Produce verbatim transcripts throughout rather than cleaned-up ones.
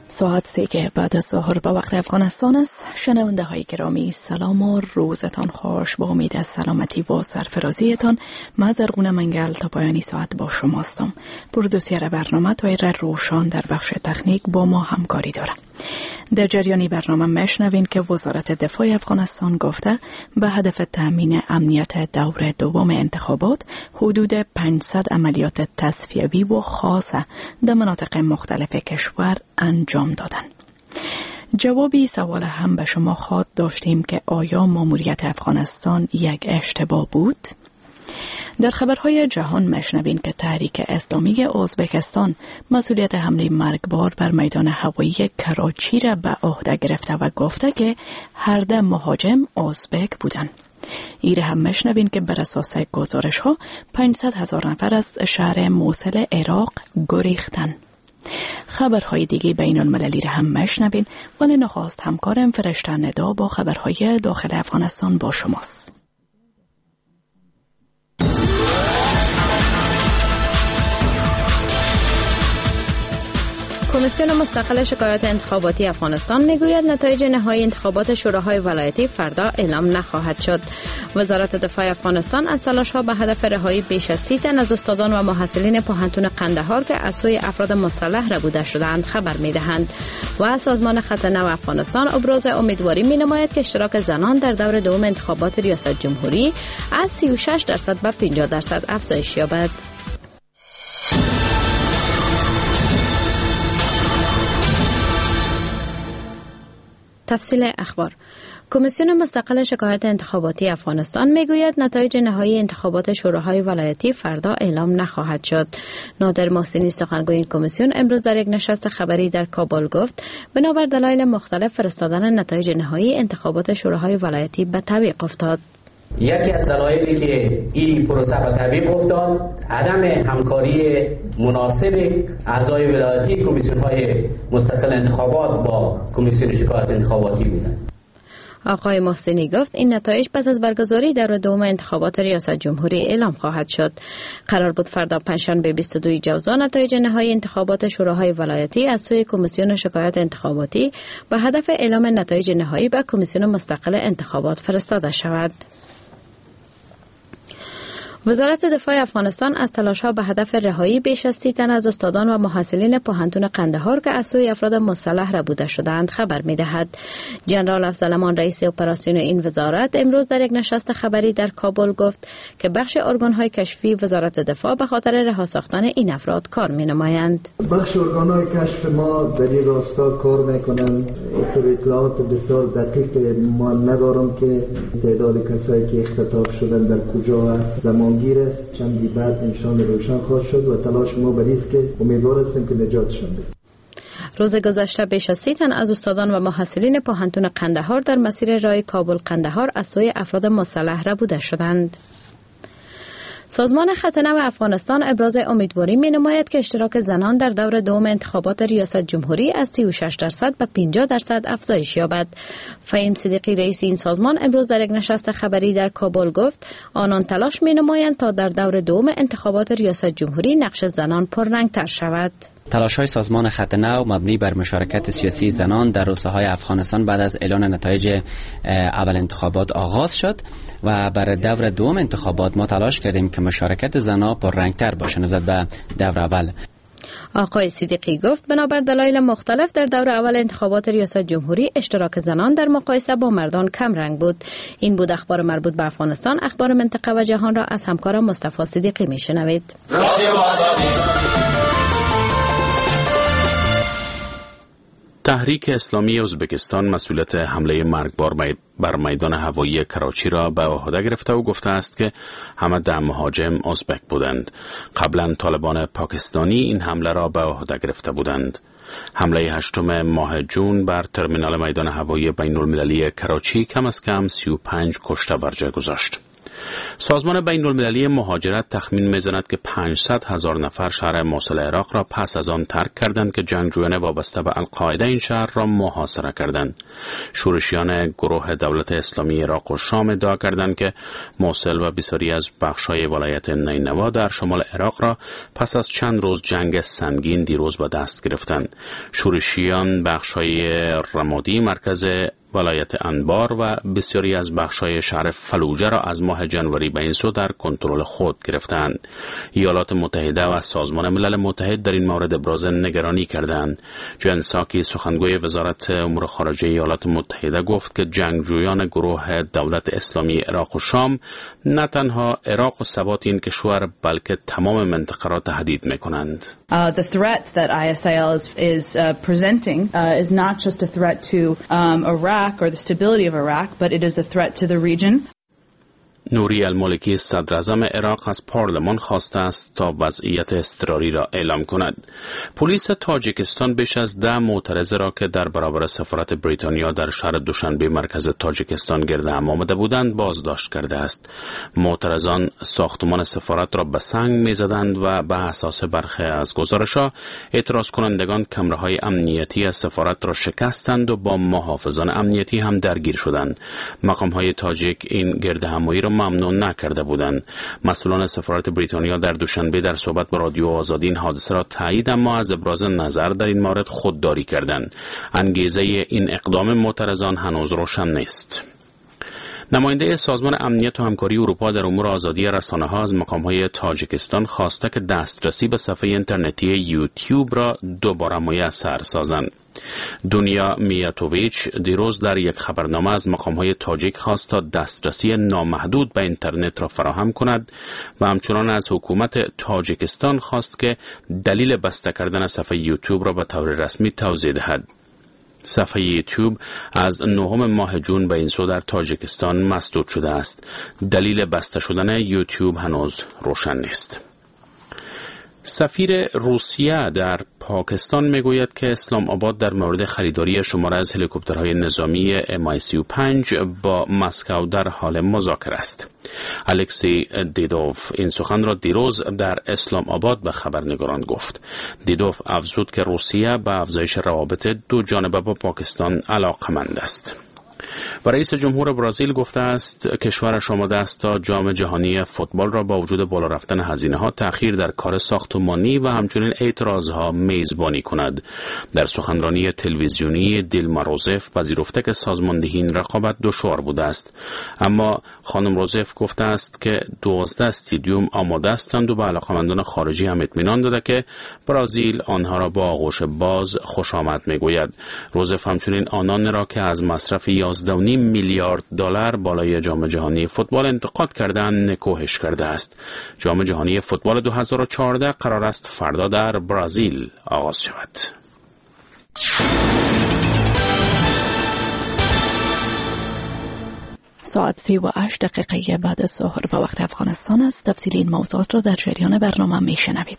ساعت سه بعد از ظهر به وقت افغانستان است. شنونده های گرامی، سلام و روزتان خوش. با امید از سلامتی و سرفرازیتان من زرغونه منگل تا پایانی ساعت با شماستم. پرودوسر برنامه طاهر روشان در بخش تکنیک با ما همکاری دارم. در جریان برنامه میشنوین که وزارت دفاع افغانستان گفته به هدف تامین امنیت دور دوم انتخابات حدود پانصد عملیات تصفیوی و خاصه در مناطق مختلف کشور انجام دادن. جوابی سوال هم به شما خواد داشتیم که آیا ماموریت افغانستان یک اشتباه بود؟ در خبرهای جهان میشنوین که تحریک اسلامی ازبکستان مسئولیت حمله مرگبار بر میدان هوایی کراچی را به عهده گرفته و گفته که هر ده مهاجم ازبک بودند. ایره هم میشنوین که بر اساس گزارش ها پانصد هزار نفر از شهر موصل عراق گریختند. خبرهای دیگه بین المللی را هم میشنوین، ولی نخواست همکارم فرشته ندا با خبرهای داخل افغانستان با شماست. کمیسیون مستقل شکایات انتخاباتی افغانستان میگوید نتایج نهایی انتخابات شوراهای ولایتی فردا اعلام نخواهد شد. وزارت دفاع افغانستان از تلاش‌ها به هدف رهایی بیش از سی تن از استادان و محصلین پوهنتون قندهار که از سوی افراد مسلح ربوده شده‌اند خبر می‌دهند و سازمان خط نو افغانستان ابراز امیدواری می‌نماید که اشتراک زنان در دور دوم انتخابات ریاست جمهوری از سی و شش درصد به پنجاه درصد افزایش یابد. تفصیل اخبار. کمیسیون مستقل شکایات انتخاباتی افغانستان میگوید نتایج نهایی انتخابات شوراهای ولایتی فردا اعلام نخواهد شد. نادر محسنی سخنگوی این کمیسیون امروز در یک نشست خبری در کابل گفت بنابر دلایل مختلف فرستادن نتایج نهایی انتخابات شوراهای ولایتی به تعویق افتاد. یکی از دلایلی که این پروسه به تعویق افتاد عدم همکاری مناسب اعضای ولایتی کمیسیون‌های مستقل انتخابات با کمیسیون شکایات انتخاباتی بودند. آقای محسنی گفت این نتایج پس از برگزاری دور دوم انتخابات ریاست جمهوری اعلام خواهد شد. قرار بود فردا پنجشنبه بیست و دو ژوئن نتایج نهایی انتخابات شوراهای ولایتی از سوی کمیسیون شکایات انتخاباتی به هدف اعلام نتایج نهایی به کمیسیون مستقل انتخابات فرستاده شود. وزارت دفاع افغانستان از تلاش‌ها به هدف رهایی بیش از سی تن از استادان و محصلین پوهنتون قندهار که از سوی افراد مسلح ربوده شده‌اند خبر می‌دهد. جنرال افضلمان رئیس اپراسیون این وزارت امروز در یک نشست خبری در کابل گفت که بخش ارگان‌های کشفی وزارت دفاع به خاطر رها ساختن این افراد کار می‌نمایند. بخش ارگان‌های کشف ما در این راستا کار می‌کنند. اطلاعات بسیار دقیق ما ندارم که تعداد کسایی که اختطاف شدن در کجا است. گیر است چندی بعد نشان روشن خواهد شد و تلاش ما بر است که امیدوار هستیم که نجاتشان بدهیم. روز گذشته بیش از سی تن از استادان و محصلین پوهنتون قندهار در مسیر راه کابل قندهار از سوی افراد مسلح ربوده شدند. سازمان خط نو افغانستان ابراز امیدواری می نماید که اشتراک زنان در دور دوم انتخابات ریاست جمهوری از سی و شش درصد به پنجاه درصد افزایش یابد. فهیم صدیقی رئیس این سازمان امروز در یک نشست خبری در کابل گفت آنان تلاش می نمایند تا در دور دوم انتخابات ریاست جمهوری نقش زنان پررنگ‌تر شود. تلاش‌های سازمان خط نو مبنی بر مشارکت سیاسی زنان در روستاهای افغانستان بعد از اعلان نتایج اول انتخابات آغاز شد و برای دور دوم انتخابات ما تلاش کردیم که مشارکت زنان پررنگ‌تر باشه نسبت به دور اول. آقای صدیقی گفت بنابر دلایل مختلف در دور اول انتخابات ریاست جمهوری اشتراک زنان در مقایسه با مردان کم رنگ بود. این بود اخبار مربوط به افغانستان. اخبار منطقه و جهان را از همکارم مصطفی صدیقی میشنوید. تحریک اسلامی ازبکستان مسئولیت حمله مرگبار بر میدان هوایی کراچی را به عهده گرفته و گفته است که همه ده مهاجم ازبک بودند. قبلا طالبان پاکستانی این حمله را به عهده گرفته بودند. حمله هشتم ماه جون بر ترمینال میدان هوایی بین المللی کراچی کم از کم سی و پنج کشته بر جای گذاشت. سازمان بین المللی مهاجرت تخمین می‌زند که پانصد هزار نفر شهر موصل عراق را پس از آن ترک کردند که جنگجویان وابسته به القاعده این شهر را محاصره کردند. شورشیان گروه دولت اسلامی عراق و شام ادعا کردند که موصل و بسیاری از بخش‌های ولایت نینوا در شمال عراق را پس از چند روز جنگ سنگین دیروز به دست گرفتند. شورشیان بخش‌های رمادی مرکز ولایت انبار و بسیاری از بخش‌های شهر فلوجه را از ماه جنوری به این سو در کنترل خود گرفتند. ایالات متحده و سازمان ملل متحد در این مورد ابراز نگرانی کردند. جن ساکی سخنگوی وزارت امور خارجه ایالات متحده گفت که جنگجویان گروه دولت اسلامی عراق و شام نه تنها عراق و ثبات این کشور بلکه تمام منطقه را تهدید می‌کنند. Uh, the threat that I S I L is, is uh, presenting uh, is not just a threat to um, Iraq or the stability of Iraq, but it is a threat to the region. نوری المالکی صدر اعظم عراق از پارلمان خواسته است تا وضعیت اضطراری را اعلام کند. پلیس تاجیکستان بیش از ده معترض را که در برابر سفارت بریتانیا در شهر دوشنبه مرکز تاجیکستان گرد هم آمده بودند بازداشت کرده است. معترضان ساختمان سفارت را به سنگ می‌زدند و به اساس برخی از گزارش‌ها اعتراض کنندگان کمره‌های امنیتی از سفارت را شکستند و با محافظان امنیتی هم درگیر شدند. مقام‌های تاجیک این گردهمایی را ممنوع نکرده بودند. مسئولان سفارت بریتانیا در دوشنبه در صحبت با رادیو آزادی این حادثه را تایید اما از ابراز نظر در این مورد خودداری کردند. انگیزه این اقدام معترضان هنوز روشن نیست. نماینده سازمان امنیت و همکاری اروپا در امور آزادی رسانه‌ها از مقام‌های تاجیکستان خواسته که دسترسی به صفحه اینترنتی یوتیوب را دوباره میسر سازند. دنیا میاتوویچ دیروز در یک خبرنامه از مقام‌های تاجیک خواست تا دسترسی نامحدود به اینترنت را فراهم کند و همچنان از حکومت تاجیکستان خواست که دلیل بسته کردن صفحه یوتیوب را به طور رسمی توضیح دهد. صفحه یوتیوب از نهم ماه جون به این سو در تاجیکستان مسدود شده است. دلیل بسته شدن یوتیوب هنوز روشن نیست. سفیر روسیه در پاکستان میگوید که اسلام آباد در مورد خریداری شماره از هلیکوپترهای نظامی ام آی سی و پنج با مسکو در حال مذاکره است. الکسی دیدوف این سخن را دیروز در اسلام آباد به خبرنگاران گفت. دیدوف افزود که روسیه به افزایش روابط دو جانبه با پاکستان علاقمند است. و رئیس جمهور برزیل گفته است کشورش آماده است تا جام جهانی فوتبال را با وجود بالا رفتن هزینه‌ها تأخیر در کار ساختمانی و همچنین اعتراضها میزبانی کند. در سخنرانی تلویزیونی دیلما روزف پذیرفته که سازماندهی این رقابت دشوار بوده است، اما خانم روزف گفته است که دوازده استادیوم آماده هستند و به علاقه‌مندان خارجی هم اطمینان داده که برزیل آنها را با آغوش باز خوش آمد میگوید. روزف همچنین آنان را که از مصرف یازده و نیم میلیارد دلار بالای جام جهانی فوتبال انتقاد کردن نکوهش کرده است. جام جهانی فوتبال دو هزار و چهارده قرار است فردا در برزیل آغاز شود. ساعت سی و هشت دقیقه بعد از ظهر به وقت افغانستان است. تفصیل این موضوعات را در جریان برنامه میشنوید.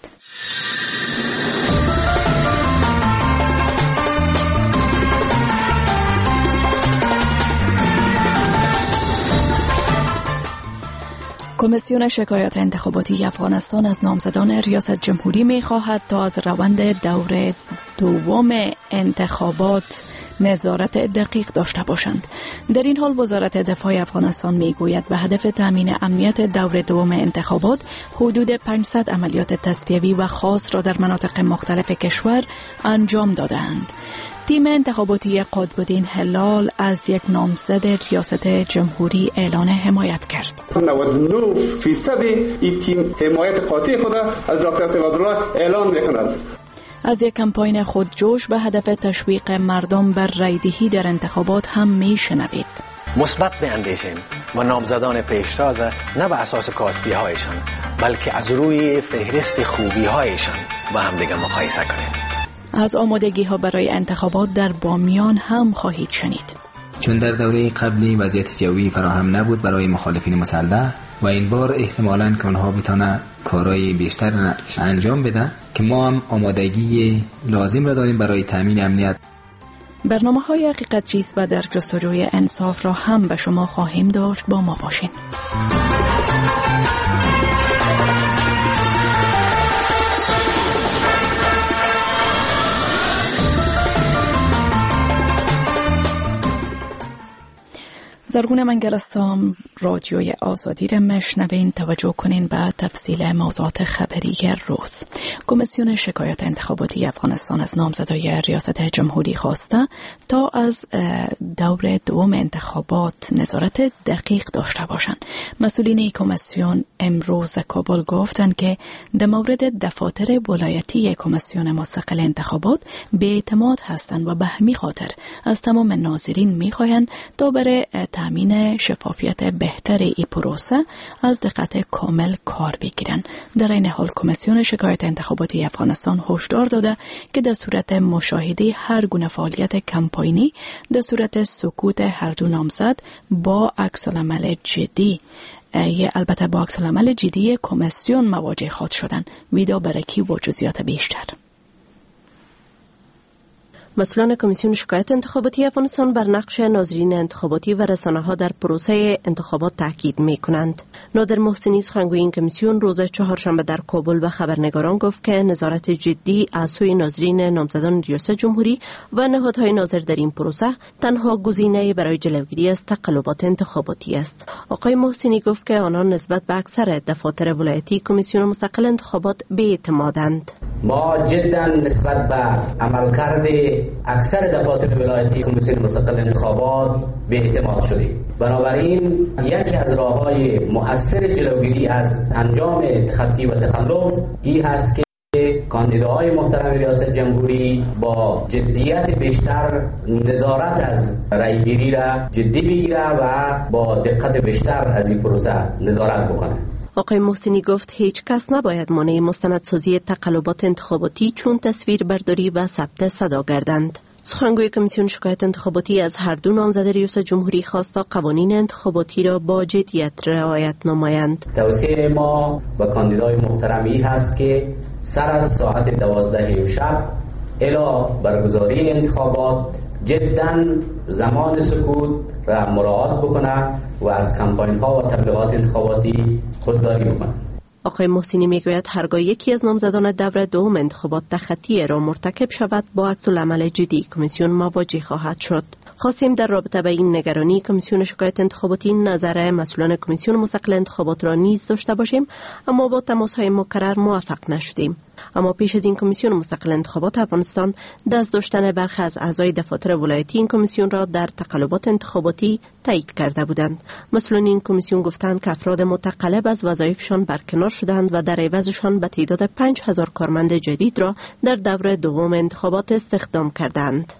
کمیسیون شکایات انتخاباتی افغانستان از نامزدان ریاست جمهوری می خواهد تا از روند دور دوم انتخابات نظارت دقیق داشته باشند. در این حال وزارت دفاع افغانستان می گوید به هدف تامین امنیت دور دوم انتخابات حدود پانصد عملیات تصفیوی و خاص را در مناطق مختلف کشور انجام دادند. تیم انتخاباتی قطب‌الدین هلال از یک نامزد ریاست جمهوری اعلان حمایت کرد. نود و نه درصد این تیم حمایت قاطع خود از دکتر سیدالله اعلان می‌کند. از یک کمپاین خودجوش به هدف تشویق مردم بر رایدهی در انتخابات هم میشنوید. مثبت بیاندیشیم و نامزدان پیشتاز نه به اساس کاستی هایشان بلکه از روی فهرست خوبی هایشان با هم دیگه مقایسه کنیم. از آمادگی ها برای انتخابات در بامیان هم خواهید شنید. چون در دوره قبلی وضعیت جوی فراهم نبود برای مخالفین مسلح و این بار احتمالاً که آنها بتانه کارهای بیشتر انجام بده که ما هم آمادگی لازم را داریم برای تامین امنیت. برنامه های حقیقت چیست و در جستجوی انصاف را هم به شما خواهیم داشت. با ما باشین. زرگون منگلستان رادیوی آزادی را مشنوین. توجه کنین به تفصیل موضوعات خبری روز. کمیسیون شکایات انتخاباتی افغانستان از نامزدای ریاست جمهوری خواسته تا از دور دوم انتخابات نظارت دقیق داشته باشند. مسئولین این کمیسیون امروز در کابل گفتند که در مورد دفاتر ولایتی کمیسیون مستقل انتخابات بی‌اعتماد هستند و به همین خاطر از تمام ناظرین می‌خواهند تا برای تامین شفافیت بهتر این پروسه از دقت کامل کار بگیرند. در این حال کمیسیون شکایات انتخاباتی افغانستان هشدار داده که در صورت مشاهده هر گونه فعالیت کمپاینی در صورت سکوت هر دو نامزد با عکس‌العمل جدی یه البته با عکس‌العمل جدی کمیسیون مواجه خواهد شدن. ویدا برکی و جزئیات بیشتر. مسئولان کمیسیون شکایات انتخاباتی افغانستان بر نقش ناظرین انتخاباتی و رسانه‌ها در پروسه انتخابات تاکید می‌کنند. نادر محسنی سخنگوی این کمیسیون روز چهارشنبه در کابل به خبرنگاران گفت که نظارت جدی از سوی ناظرین نامزدان ریاست جمهوری و نهادهای ناظر در این پروسه تنها گزینه برای جلوگیری از تقلبات انتخاباتی است. آقای محسنی گفت که آنان نسبت به اکثر دفاتر ولایتی کمیسیون مستقل انتخابات بی‌اعتمادند. ما جدا نسبت به عملکرد اکثر دفاتر ولایتی کمیسیون مستقل انتخابات بی‌اعتماد شدیم. بنابراین یکی از راه‌های مؤثر جلوگیری از انجام تخطی و تخلف این هست که کاندیداهای محترم ریاست جمهوری با جدیت بیشتر نظارت از رأیگیری را جدی بگیره و با دقت بیشتر از این پروسه نظارت بکنه. آقای محسنی گفت هیچ کس نباید مانع مستندسازی تقلبات انتخاباتی چون تصویر برداری و ثبت صدا گردند. سخنگوی کمیسیون شکایات انتخاباتی از هر دو نامزد ریاست جمهوری خواست تا قوانین انتخاباتی را با جدیت رعایت نمایند. توصیه ما و کاندیدای محترمی هست که سر از ساعت دوازده شب الی برگزاری انتخابات جداً زمان سکوت را مراعات بکنه و از کمپاین ها و تبلیغات انتخاباتی خودداری بکنه. آقای محسنی میگوید هرگاه یکی از نامزدان دور دوم انتخابات تخطی را مرتکب شود با عکس‌العمل جدی کمیسیون مواجه خواهد شد. خواستیم در رابطه به این نگرانی کمیسیون شکایات انتخاباتی نظر مسئولان کمیسیون مستقل انتخابات را نیز داشته باشیم، اما با تماس‌های مکرر موفق نشدیم. اما پیش از این کمیسیون مستقل انتخابات افغانستان دست داشتن برخی از اعضای دفاتر ولایتی این کمیسیون را در تقلبات انتخاباتی تایید کرده بودند. مسئولان این کمیسیون گفتند که افراد متقلب از وظایفشان برکنار شدند و در عوضشان به تعداد پنج هزار کارمند جدید را در دور دوم انتخابات استخدام کردند.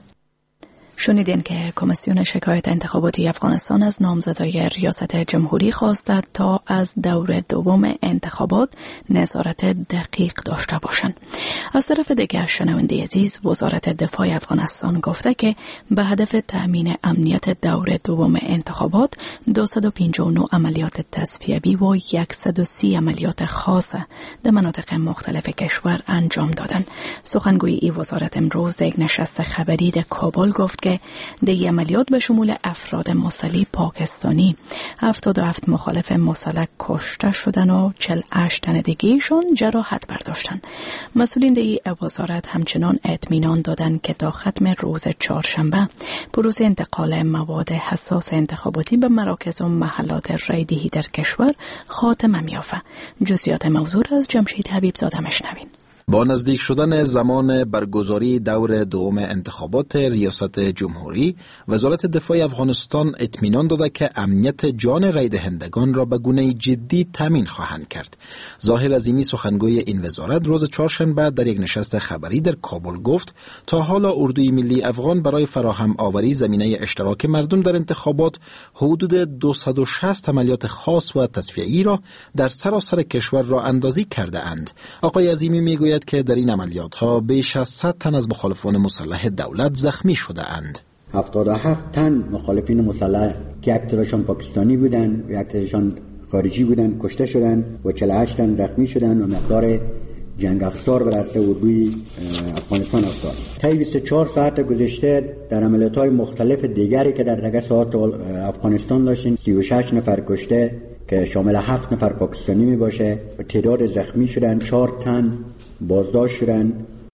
شنیدین که کمیسیون شکایات انتخاباتی افغانستان از نامزدای ریاست جمهوری خواسته تا از دور دوم انتخابات نظارت دقیق داشته باشند. از طرف دیگر شنونده عزیز، وزارت دفاع افغانستان گفته که به هدف تأمین امنیت دور دوم انتخابات دویست و پنجاه و نه عملیات تصفیه‌ای و صد و سی عملیات خاصه در مناطق مختلف کشور انجام دادند. سخنگوی این وزارت امروز یک نشست خبری در کابل گفت که دی عملیات به شمول افراد مسلح پاکستانی، هفتاد و هفت مخالف مسلح کشته شدن و چهل و هشت تن دیگه‌شان جراحت برداشتن. مسئولین دی وزارت همچنان اطمینان دادند که تا ختم روز چهارشنبه پروسه انتقال مواد حساس انتخاباتی به مراکز و محلات رایدهی در کشور خاتمه می‌یافت. جزئیات موضوع از جمشید حبیبزاده مشنوین. با نزدیک شدن زمان برگزاری دور دوم انتخابات ریاست جمهوری، وزارت دفاع افغانستان اطمینان داده که امنیت جان رای دهندگان را به گونه جدی تامین خواهند کرد. ظاهر عظیمی سخنگوی این وزارت روز چهارشنبه در یک نشست خبری در کابل گفت تا حالا اردوی ملی افغان برای فراهم آوری زمینه اشتراک مردم در انتخابات حدود دویست و شصت عملیات خاص و تصفیه‌ای را در سراسر کشور راه اندازی کرده اند. آقای عظیمی میگوید که در این عملیات ها بیش از صد تن از مخالفان مسلح دولت زخمی شده اند. هفتاد و هفت تن مخالفین مسلح که یک ترشان پاکستانی بودند و یک ترشان خارجی بودند کشته شدند و چهل و هشت تن زخمی شدند و مقدار جنگ افزار بر دست اردوی افغانستان افتاد. طی بیست و چهار ساعت گذشته در عملیات‌های مختلف دیگری که در دگه ساعت افغانستان داشتیم سی و شش نفر کشته که شامل هفت نفر پاکستانی می باشه و تعداد زخمی شدن، چهار تن بازداشت شدن.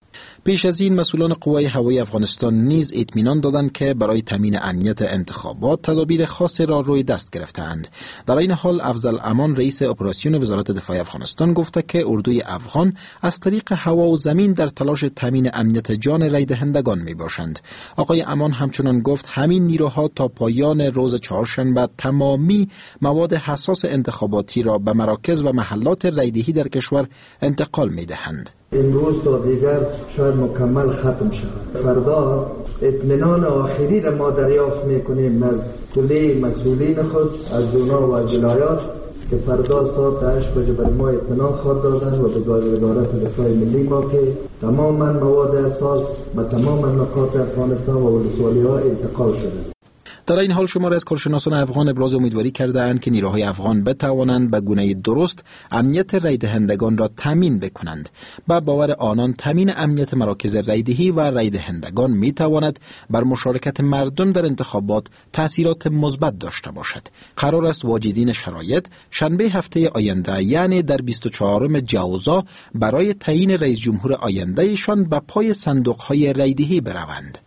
پیش از این مسئولان قوای هوایی افغانستان نیز اطمینان دادند که برای تامین امنیت انتخابات تدابیر خاص را روی دست گرفته‌اند. در این حال افضل امان رئیس اپراسیون وزارت دفاع افغانستان گفته که اردوی افغان از طریق هوا و زمین در تلاش تامین امنیت جان رای دهندگان می باشند. آقای امان همچنان گفت همین نیروها تا پایان روز چهارشنبه تمامی مواد حساس انتخاباتی را به مراکز و محلات رایدهی در کشور انتقال می دهند. امروز تا دیگر شاید مکمل ختم شود. فردا اطمینان آخری را ما دریافت میکنیم از کلی مسئولین خود از زونا و از ولایات که فردا ساعت هشت بجه بر ما اطمینان خواهد دادن و به وزارت دفاع ملی ما که تماما مواد اساس به تمام نقاط افغانستان و ولسوالی‌ها انتقال شده. در این حال شماری از کارشناسان افغان ابراز امیدواری کرده‌اند که نیروهای افغان بتوانند به گونه درست امنیت رای دهندگان را تامین بکنند. با باور آنان تامین امنیت مراکز رایدهی و رای دهندگان میتواند بر مشارکت مردم در انتخابات تأثیرات مثبت داشته باشد. قرار است واجدین شرایط شنبه هفته آینده یعنی در بیست و چهارم جوزا برای تعیین رئیس جمهور آیندهشان به پای صندوق‌های رایدهی بروند.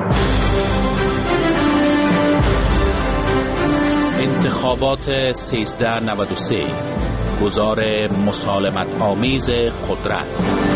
انتخابات سیزده نود و سه گذار مسالمت آمیز قدرت.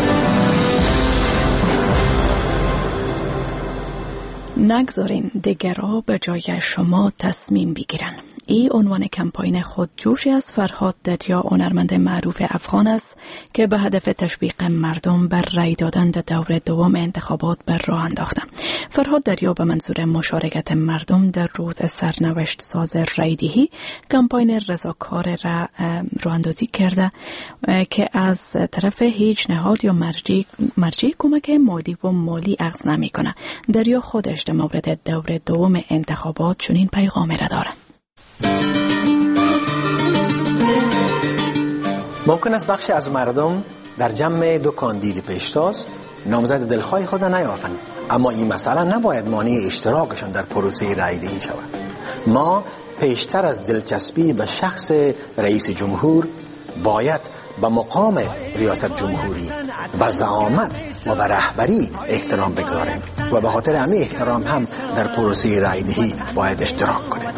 نگذارین دیگرها به جای شما تصمیم بگیرن. این عنوان کمپاین خودجوشی از فرهاد دریا، هنرمند معروف افغان است که به هدف تشویق مردم بر رای دادن در دور دوم انتخابات بر راه انداخته. فرهاد دریا به منظور مشارکت مردم در روز سرنوشت ساز رایدهی کمپاین رضاکار را راه اندازی کرده که از طرف هیچ نهاد یا مرجع مرجع کمک مادی و مالی اخذ نمی‌کنه. دریا خودش در مورد دور دوم انتخابات چنین پیغامی را داره. ممکن است بخشی از مردم در جمع دو کاندید پیشتاز نامزد دلخواه خود نیافند، اما این مسئله نباید مانع اشتراکشان در پروسه رایدهی شود. ما پیشتر از دلچسبی به شخص رئیس جمهور باید به مقام ریاست جمهوری، به زعامت و به رهبری احترام بگذاریم و به خاطر همین احترام هم در پروسه رایدهی باید اشتراک کنیم.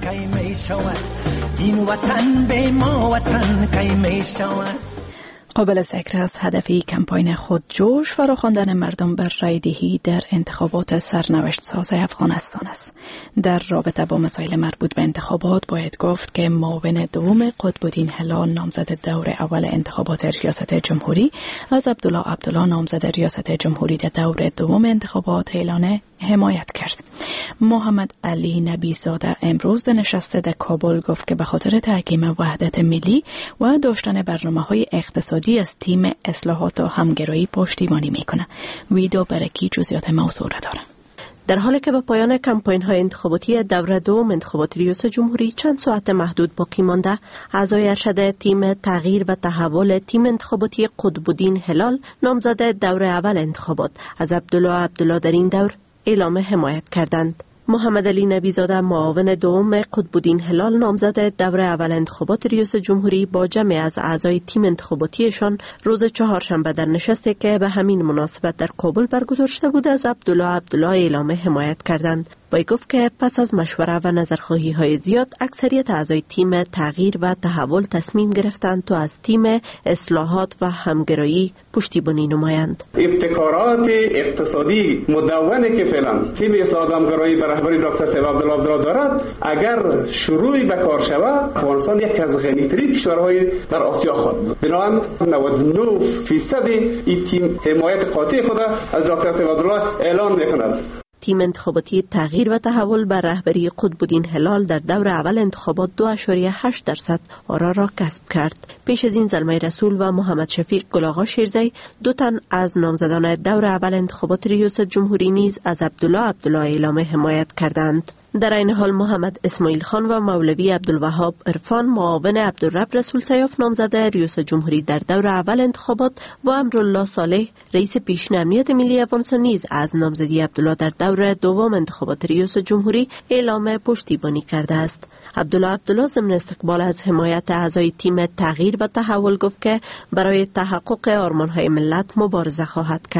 این وطن به ما وطن کی می شود. قابل ذکر است هدفی کمپاین خودجوش فراخواندن مردم بر رایدهی در انتخابات سرنوشت ساز افغانستان است. در رابطه با مسائل مربوط به انتخابات باید گفت که معاون دوم قطب‌الدین هلال نامزد دور اول انتخابات ریاست جمهوری از عبدالله عبدالله نامزد ریاست جمهوری در دور دوم انتخابات اعلان حمایت کرد. محمد علی نبی زاده امروز در نشست در کابل گفت که به خاطر تحکیم وحدت ملی و داشتن برنامه‌های اقتصادی از تیم اصلاحات و همگرایی پشتیبانی میکنه. ویدو برکی جزئیات موضوع را داره. در حالی که به پایان کمپاین های انتخاباتی دوره دوم انتخابات ریاست جمهوری چند ساعت محدود باقی مانده، اعضای ارشد تیم تغییر و تحول تیم انتخاباتی قطب‌الدین هلال نامزد دور اول انتخابات از عبدالله عبدالله در این دور اعلام حمایت کردند. محمد علی نبی زاده معاون دوم قطب‌الدین هلال نامزد دور اول انتخابات ریاست جمهوری با جمع از اعضای تیم انتخاباتیشان روز چهارشنبه در نشستی که به همین مناسبت در کابل برگزار شده بود از عبدالله عبدالله اعلام حمایت کردند. وی گفت که پس از مشوره و نظرخواهی های زیاد اکثریت اعضای تیم تغییر و تحول تصمیم گرفتند تا از تیم اصلاحات و همگرایی پشتیبانی نمایند. ابتکارات اقتصادی مدونه که فعلا تیم اصلاحات و همگرایی به رهبری دکتر سیف عبدالله عبدالله دارد، اگر شروعی به کار شود افغانستان یکی از غنی‌ترین کشورهای در آسیا خواهد بود. بنابراین نود و نه درصد این تیم حمایت قاطع خود از دکتر سیف عبدالله اعلان می‌کند. تیم انتخاباتی تغییر و تحول بر رهبری قطب‌الدین هلال در دور اول انتخابات دو اشاریه هشت درصد آرا را کسب کرد. پیش از این زلمه رسول و محمد شفیق گلاغا شیرزی دو تن از نامزدان دور اول انتخابات ریاست جمهوری نیز از عبدالله عبدالله اعلام حمایت کردند. در این حال محمد اسماعیل خان و مولوی عبدالوهاب عرفان معاون عبدالرب رسول سیاف نامزد ریاست جمهوری در دور اول انتخابات و امرالله صالح رئیس پیشین امنیت ملی افغانستان نیز از نامزدی عبدالله در دور دوم انتخابات ریاست جمهوری اعلام پشتیبانی کرده است. عبدالله عبدالله ضمن استقبال از حمایت اعضای تیم تغییر و تحول گفت که برای تحقق آرمان‌های ملت مبارزه خواهد کرد.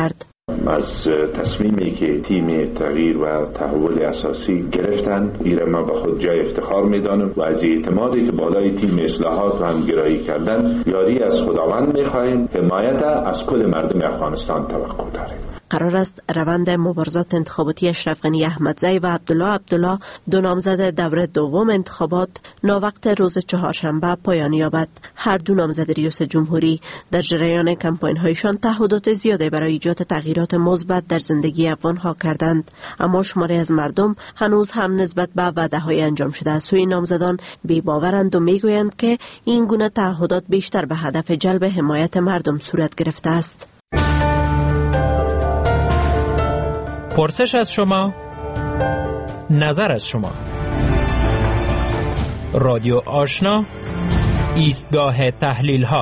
از تصمیمی که تیم تغییر و تحول اساسی گرفتن ایره ما به خود جای افتخار میدانم و از اعتمادی که بالای تیم اصلاحات و همگرایی کردن یاری از خداوند میخواهیم، حمایت از کل مردم افغانستان توقع داریم. قرار است روند مبارزات انتخاباتی اشرف غنی احمدزی و عبدالله عبدالله دو نامزد دور دوم انتخابات ناوقت روز چهارشنبه پایان یابد. هر دو نامزد ریاست جمهوری در جریان کمپاین هایشان تعهدات زیاده برای ایجاد تغییرات مثبت در زندگی افغانها کردند، اما شماری از مردم هنوز هم نسبت به وعده های انجام شده از سوی نامزدان بی باورند و میگویند که این گونه تعهدات بیشتر به هدف جلب حمایت مردم صورت گرفته است. پرسش از شما، نظر از شما. رادیو آشنا، ایستگاه تحلیل ها.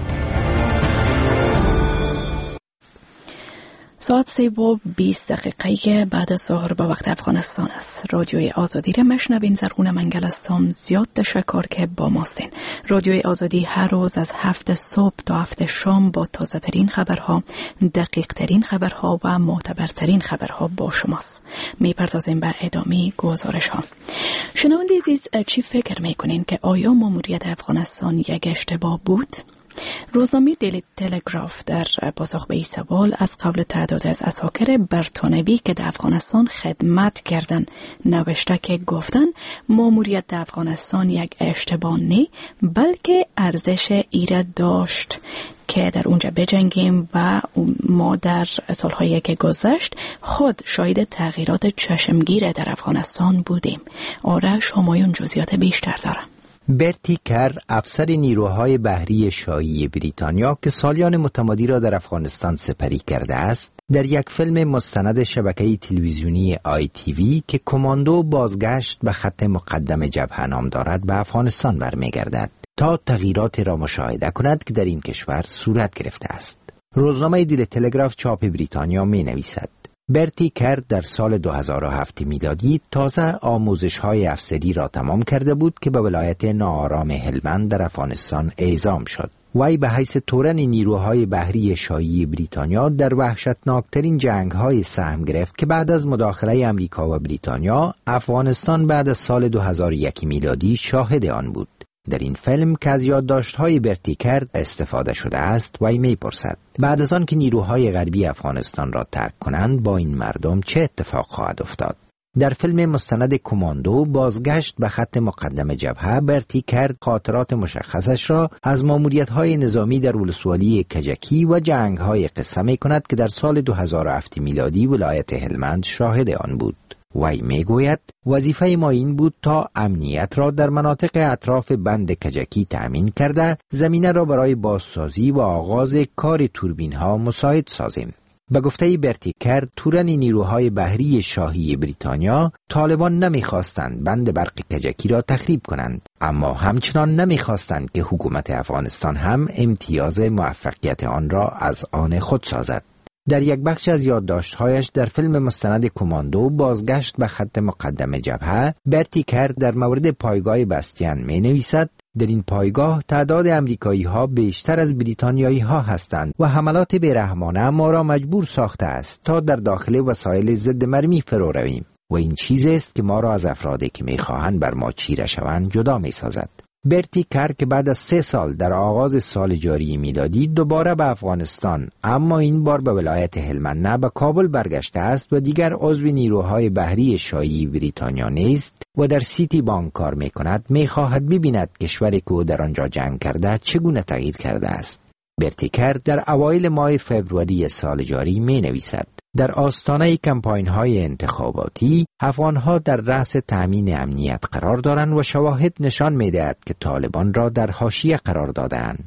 ساعت سه و بیست دقیقه بعد از ظهر به وقت افغانستان است. رادیوی آزادی را مشنوین. زرغون منگل هستم. زیاد تشکر که با ماستین. رادیوی آزادی هر روز از هفت صبح تا هفت شام با تازه ترین خبرها، دقیق ترین خبرها و معتبرترین خبرها با شماست. می پردازیم به ادامه گزارش ها. شنونده عزیز، چی فکر می کنین که آیا ماموریت افغانستان یک اشتباه بود؟ روزنامه دیلی تلگراف در پاسخ به این سوال از قول تعداد از اساکر برطانوی که در افغانستان خدمت کردند نوشته که گفتن ماموریت در افغانستان یک اشتباه نه بلکه ارزش ایره داشت که در اونجا بجنگیم و ما در سالهایی که گذشت خود شاهد تغییرات چشمگیر در افغانستان بودیم. آرش همایون جزئیات بیشتر داره. برتی کر، افسر نیروهای بحری شاهی بریتانیا که سالیان متمادی را در افغانستان سپری کرده است، در یک فیلم مستند شبکه تلویزیونی آی تی وی که کماندو بازگشت به خط مقدم جبهه نام دارد به افغانستان برمیگردد تا تغییرات را مشاهده کند که در این کشور صورت گرفته است. روزنامه دیلی تلگراف چاپ بریتانیا می نویسد برتی کر در سال دو هزار و هفت میلادی تازه آموزش‌های افسری را تمام کرده بود که به ولایت ناآرام هلمند در افغانستان اعزام شد. وی به حیث تورن نیروهای بحری شاهی بریتانیا در وحشتناکترین جنگ‌های سهم گرفت که بعد از مداخله امریکا و بریتانیا افغانستان بعد از سال دو هزار و یک میلادی شاهد آن بود. در این فیلم که از یادداشت‌های برتی کر استفاده شده است وی می‌پرسد بعد از آن که نیروهای غربی افغانستان را ترک کنند با این مردم چه اتفاق خواهد افتاد؟ در فیلم مستند کماندو بازگشت به خط مقدم جبهه، برتی کر خاطرات مشخصش را از ماموریت‌های نظامی در ولسوالی کجکی و جنگ‌های قصه می‌کند که در سال دو هزار و هفت میلادی ولایت هلمند شاهد آن بود. وی میگوید وظیفه ما این بود تا امنیت را در مناطق اطراف بند کجکی تأمین کرده زمینه را برای بازسازی و آغاز کار توربین ها مساعد سازیم. به گفته برتی کر، تورن نیروهای بحری شاهی بریتانیا، طالبان نمیخواستند بند برق کجکی را تخریب کنند، اما همچنان نمیخواستند که حکومت افغانستان هم امتیاز موفقیت آن را از آن خود سازد. در یک بخش از یادداشت‌هایش در فیلم مستند کماندو بازگشت به خط مقدم جبهه، برتی کر در مورد پایگاه بستیان می نویسد در این پایگاه تعداد امریکایی‌ها بیشتر از بریتانیایی‌ها هستند و حملات بیرحمانه ما را مجبور ساخته است تا در داخل وسایل ضد مرمی فرو رویم و این چیزی است که ما را از افرادی که می‌خواهند بر ما چیره شوند جدا می‌سازد. برتی کر که بعد از سه سال در آغاز سال جاری میلادی دوباره به افغانستان، اما این بار به ولایت هلمند نه به کابل برگشته است و دیگر عضو نیروهای بحری شاهی بریتانیا نیست و در سیتی بانک کار می کند، می خواهد ببیند کشوری که او در آنجا جنگ کرده چگونه تغییر کرده است. برتی کر در اوایل ماه فوریه سال جاری می نویسد در آستانه کمپاین های انتخاباتی افغانها در رأس تأمین امنیت قرار دارند و شواهد نشان می دهد که طالبان را در حاشیه قرار دادند.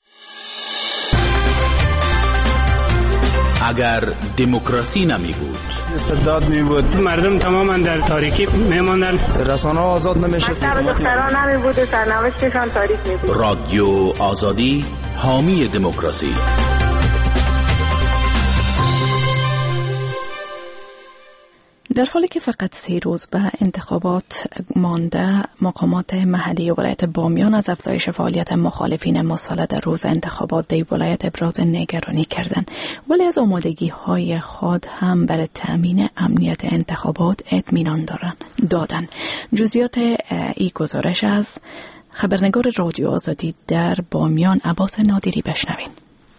اگر دموکراسی نمی بود، استبداد می بود، مردم تماما در تاریکی می ماندن، رسانه آزاد نمی شد، دختران نمی بود، سرنوشتشان تاریک می بود. رادیو آزادی حامی دموکراسی. در حالی که فقط سه روز به انتخابات مانده، مقامات محلی ولایت بامیان از افزایش فعالیت مخالفین مسلح در روز انتخابات در ولایت ابراز نگرانی کردند، ولی از آمادگی های خود هم برای تأمین امنیت انتخابات اطمینان دارند دادن. جزئیات این گزارش از خبرنگار رادیو آزادی در بامیان عباس نادری بشنوین.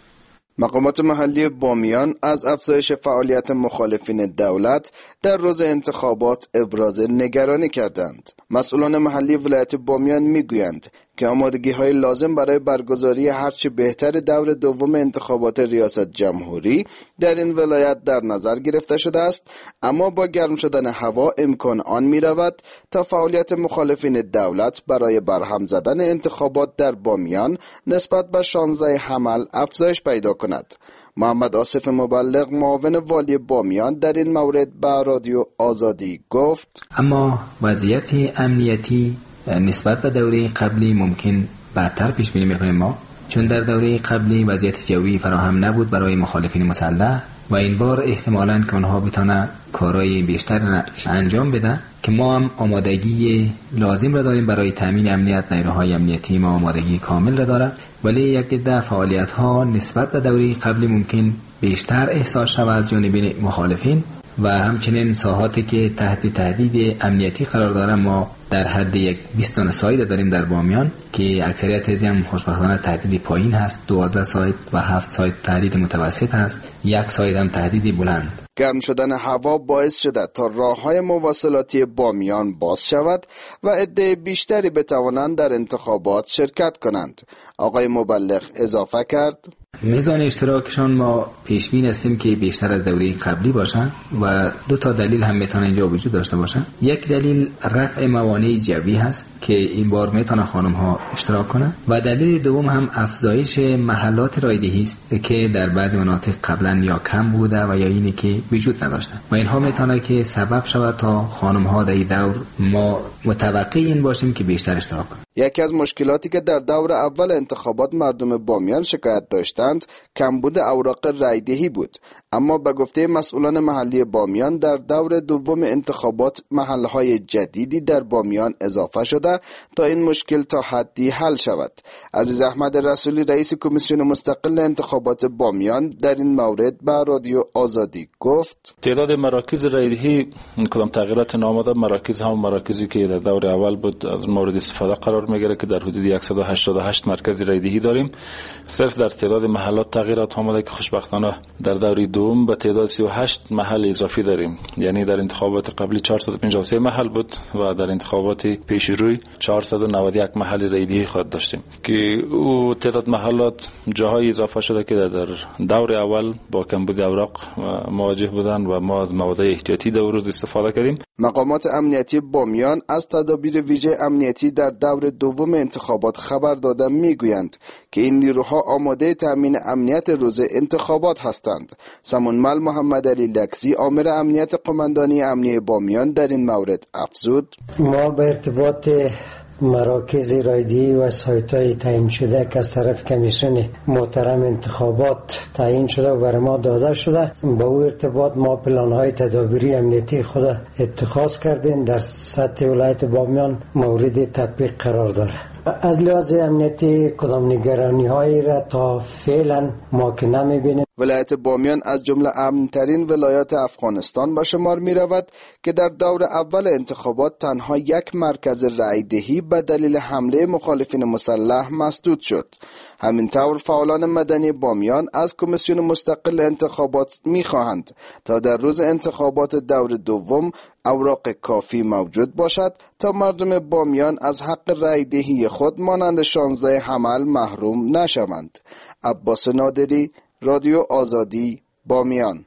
مقامات محلی بامیان از افزایش فعالیت مخالفین دولت در روز انتخابات ابراز نگرانی کردند. مسئولان محلی ولایت بامیان میگویند که آمادگی‌های لازم برای برگزاری هرچه بهتر دور دوم انتخابات ریاست جمهوری در این ولایت در نظر گرفته شده است، اما با گرم شدن هوا امکان آن می‌رود تا فعالیت مخالفین دولت برای برهم زدن انتخابات در بامیان نسبت به شانزده حمل افزایش پیدا کند. محمد آصف مبلغ معاون والی بامیان در این مورد به رادیو آزادی گفت: اما وضعیت امنیتی نسبت به دوره قبلی ممکن بدتر پیش بینی می‌کنیم ما، چون در دوره قبلی وضعیت جوی فراهم نبود برای مخالفین مسلح و این بار احتمالاً که اونها بتونه کارهای بیشتر انجام بده که ما هم آمادگی لازم را داریم برای تامین امنیت. نیروهای امنیتی ما آمادگی کامل را داره، ولی یک عده فعالیت‌ها نسبت به دوره قبلی ممکن بیشتر احساس شود از جانب مخالفین و همچنین ساحاتی که تحت تهدید امنیتی قرار داره ما در حد یک بیست تا سایت داریم در بامیان که اکثریت از هم خوشبختانه تهدید پایین هست، دوازده سایت و هفت سایت تهدید متوسط هست، یک سایت هم تهدید بلند. گرم شدن هوا باعث شده تا راه‌های مواصلاتی بامیان باز شود و عده بیشتری بتوانند در انتخابات شرکت کنند. آقای مبلغ اضافه کرد: میزان اشتراکشان ما پیش بین هستیم که بیشتر از دوره قبلی باشن و دو تا دلیل هم میتونه اینجا وجود داشته باشه. یک دلیل رفع موانع جوی هست که این بار میتونه خانم ها اشتراک کنه و دلیل دوم هم افزایش محلات رایدهی است که در بعضی مناطق قبلا یا کم بوده و یا اینی که وجود نداشته و اینها میتونه که سبب شود تا خانم ها در این دور ما متوقع این باشیم که بیشتر اشتراک کنند. یکی از مشکلاتی که در دور اول انتخابات مردم بامیان شکایت داشتند کمبود اوراق رایدهی بود، اما به گفته مسئولان محلی بامیان در دور دوم انتخابات محلهای جدیدی در بامیان اضافه شده تا این مشکل تا حدی حل شود. عزیز احمد رسولی رئیس کمیسیون مستقل انتخابات بامیان در این مورد به رادیو آزادی گفت: تعداد مراکز رایدهی کدام تغییرات نامده، مراکز هم مراکزی که در دور اول بود از مورد استفاده قرار میگیره که در حدود صد و هشتاد و هشت مرکز رایدهی داریم. صرف در تعداد محلات تغییرات آمده که خوشبختانه در دوره دوم به تعداد سی و هشت محل اضافی داریم. یعنی در انتخابات قبلی چهارصد و پنجاه و سه محل بود و در انتخابات پیش روی چهارصد و نود و یک محل رایدهی خود داشتیم که او تعداد محلات جاهای اضافه شده که در دور اول با کمبود اوراق مواجه بودن و ما از مواد احتیاطی در روز استفاده کردیم. مقامات امنیتی بامیان از تدابیر ویژه امنیتی در دور دوم انتخابات خبر دادن میگویند که این نیروها آماده تامین امنیت روز انتخابات هستند. سمونمل محمد علی لکزی آمر امنیت قماندانی امنیه بامیان در این مورد افزود: ما به ارتباط مراکز رایدهی و سایت‌های تعیین شده که از طرف کمیسیون محترم انتخابات تعیین شده و برای ما داده شده، با او ارتباط ما پلان‌های تدابیری امنیتی خود اتخاذ کردیم در سطح ولایت بامیان مورد تطبیق قرار داره. از لحاظ امنیتی کدام نگرانی‌هایی را تا فعلا ما که نمی‌بینیم. ولایت بامیان از جمله امن‌ترین ولایات افغانستان به شمار می‌رود که در دور اول انتخابات تنها یک مرکز رایدهی به دلیل حمله مخالفین مسلح مسدود شد. همین طور فعالان مدنی بامیان از کمیسیون مستقل انتخابات می‌خواهند تا در روز انتخابات دور دوم اوراق کافی موجود باشد تا مردم بامیان از حق رایدهی خود مانند شانزده حمل محروم نشوند. عباس نادری، رادیو آزادی، بامیان.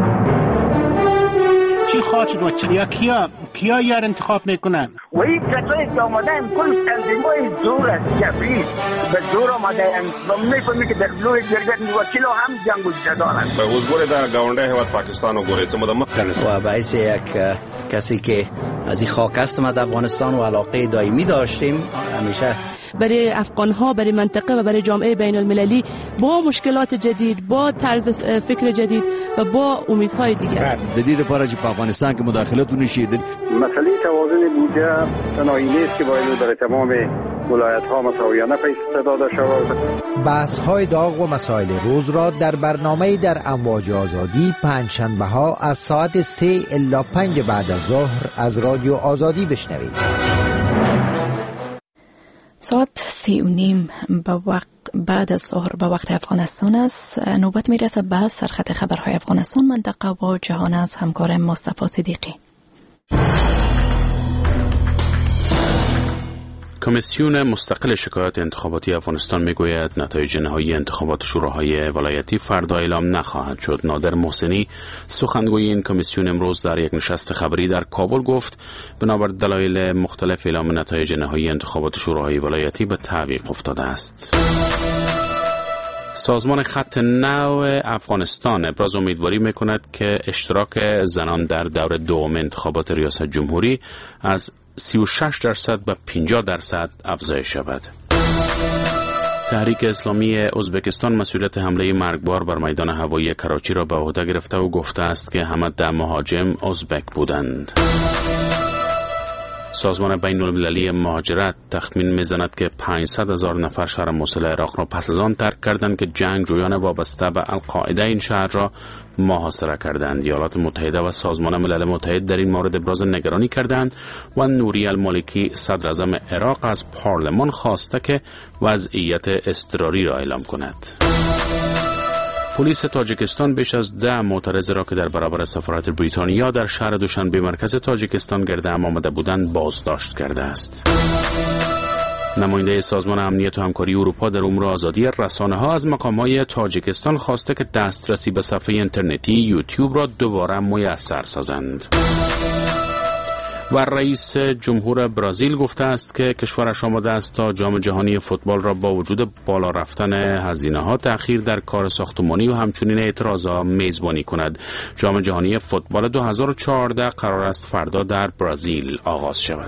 چی خواهد و چی یا کیا کیا یار انتخاب میکنن و این کسایی که آمده هم کل تنظیمای زور است جبری به زور آمده هم و میفهمی که در لوی جرگت وکیل هم جنگ و جدال است. به حضور در گاونده هوت پاکستان و گوریت مدام و باعث یک کسی که از این خاک هستم از افغانستان و علاقه دائمی داشتیم، همیشه برای افغان ها، برای منطقه و برای جامعه بین المللی با مشکلات جدید، با طرز فکر جدید و با امیدهای دیگر. دلیل پارچ په افغانستان کې مداخلت ونشید. مسئله توازن بودجه تنهایی نیست که باید در تمام ولایت ها مساویانه پیش داده شود. بحث های داغ و مسائل روز را در برنامه در امواج آزادی پنجشنبه ها از ساعت سه الی پنج بعد از ظهر از رادیو آزادی بشنوید. ساعت سی و نیم به وقت بعد از ظهر به وقت افغانستان است. نوبت میرسه به سرخط خبرهای افغانستان، منطقه و جهان از همکار مصطفی صدیقی. کمیسیون مستقل شکایات انتخاباتی افغانستان میگوید نتایج نهایی انتخابات شوراهای ولایتی فردا اعلام نخواهد شد. نادر محسنی سخنگوی این کمیسیون امروز در یک نشست خبری در کابل گفت بنابر دلایل مختلف اعلام نتایج نهایی انتخابات شوراهای ولایتی به تعویق افتاده است. سازمان خط نو افغانستان ابراز امیدواری میکند که اشتراک زنان در دور دوم انتخابات ریاست جمهوری از سی و شش درصد به پنجاه درصد افزایش شود. تحریک اسلامی ازبکستان مسئولیت حمله مرگبار بر میدان هوایی کراچی را به عهده گرفته و گفته است که همه ده مهاجم ازبک بودند. سازمان بین المللی مهاجرت تخمین میزند که پانصد هزار نفر شهر موصل عراق را پس از آن ترک کردند که جنگجویان وابسته به القاعده این شهر را محاصره کردند. ایالات متحده و سازمان ملل متحد در این مورد ابراز نگرانی کردند و نوری المالکی صدر اعظم عراق از پارلمان خواسته که وضعیت اضطراری را اعلام کند. پلیس تاجیکستان بیش از ده معترض را که در برابر سفارت بریتانیا در شهر دوشنبه مرکز تاجیکستان گرد هم آمده بودند بازداشت کرده است. نماینده سازمان امنیت و همکاری اروپا در امور آزادی رسانه ها از مقام های تاجیکستان خواسته که دسترسی به صفحه اینترنتی یوتیوب را دوباره میسر سازند. و رئیس جمهور برزیل گفته است که کشورش آماده است تا جام جهانی فوتبال را با وجود بالا رفتن هزینه ها، تأخیر در کار ساختمانی و همچنین اعتراضات میزبانی کند. جام جهانی فوتبال دو هزار و چهارده قرار است فردا در برزیل آغاز شود.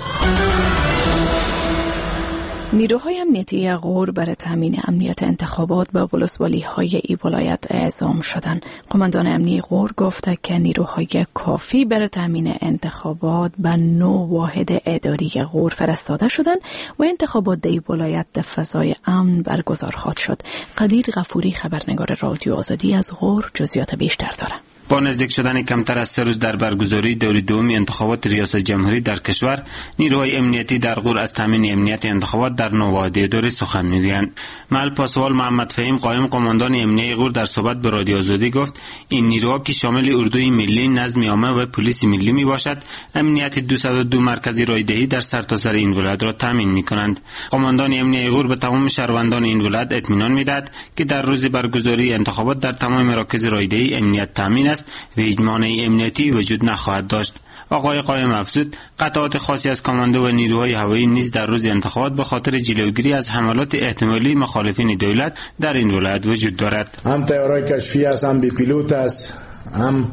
نیروهای امنیتی غور برای تامین امنیت انتخابات به ولسوالی های ای ولایت اعزام شدند. قماندان امنی غور گفته که نیروهای کافی برای تامین انتخابات به نو واحد اداری غور فرستاده شدند و انتخابات در ای ولایت در فضای امن برگزار خواهد شد. قدیر غفوری خبرنگار رادیو آزادی از غور جزئیات بیشتر دارد. با نزدیک شدن کمتر از سه روز در برگزاری دور دوم انتخابات ریاست جمهوری در کشور، نیروهای امنیتی در غور از تامین امنیت انتخابات در نوواحد اداری سخن میگویند. محل پاسوال محمد فهیم قائم قماندان امنیتی غور در صحبت به رادیو آزادی گفت این نیروها که شامل اردوی ملی، نظم عامه و پلیس ملی می باشد، امنیت دویست و دو مرکزی رایدهی در سرتاسر این ولایت را تامین میکنند. قماندان امنیتی غور به تمام شهروندان این ولایت اطمینان میدهد که در روز برگزاری انتخابات در تمام مراکز رایدهی امنیت تامین است و هیچ مانع امنیتی وجود نخواهد داشت. آقای قائم افزود قطعات خاصی از کاماندو و نیروهای هوایی نیز در روز انتخابات به خاطر جلوگیری از حملات احتمالی مخالفین دولت در این ولایت وجود دارد. هم تیارای کشفی است، هم بی پیلوت است، هم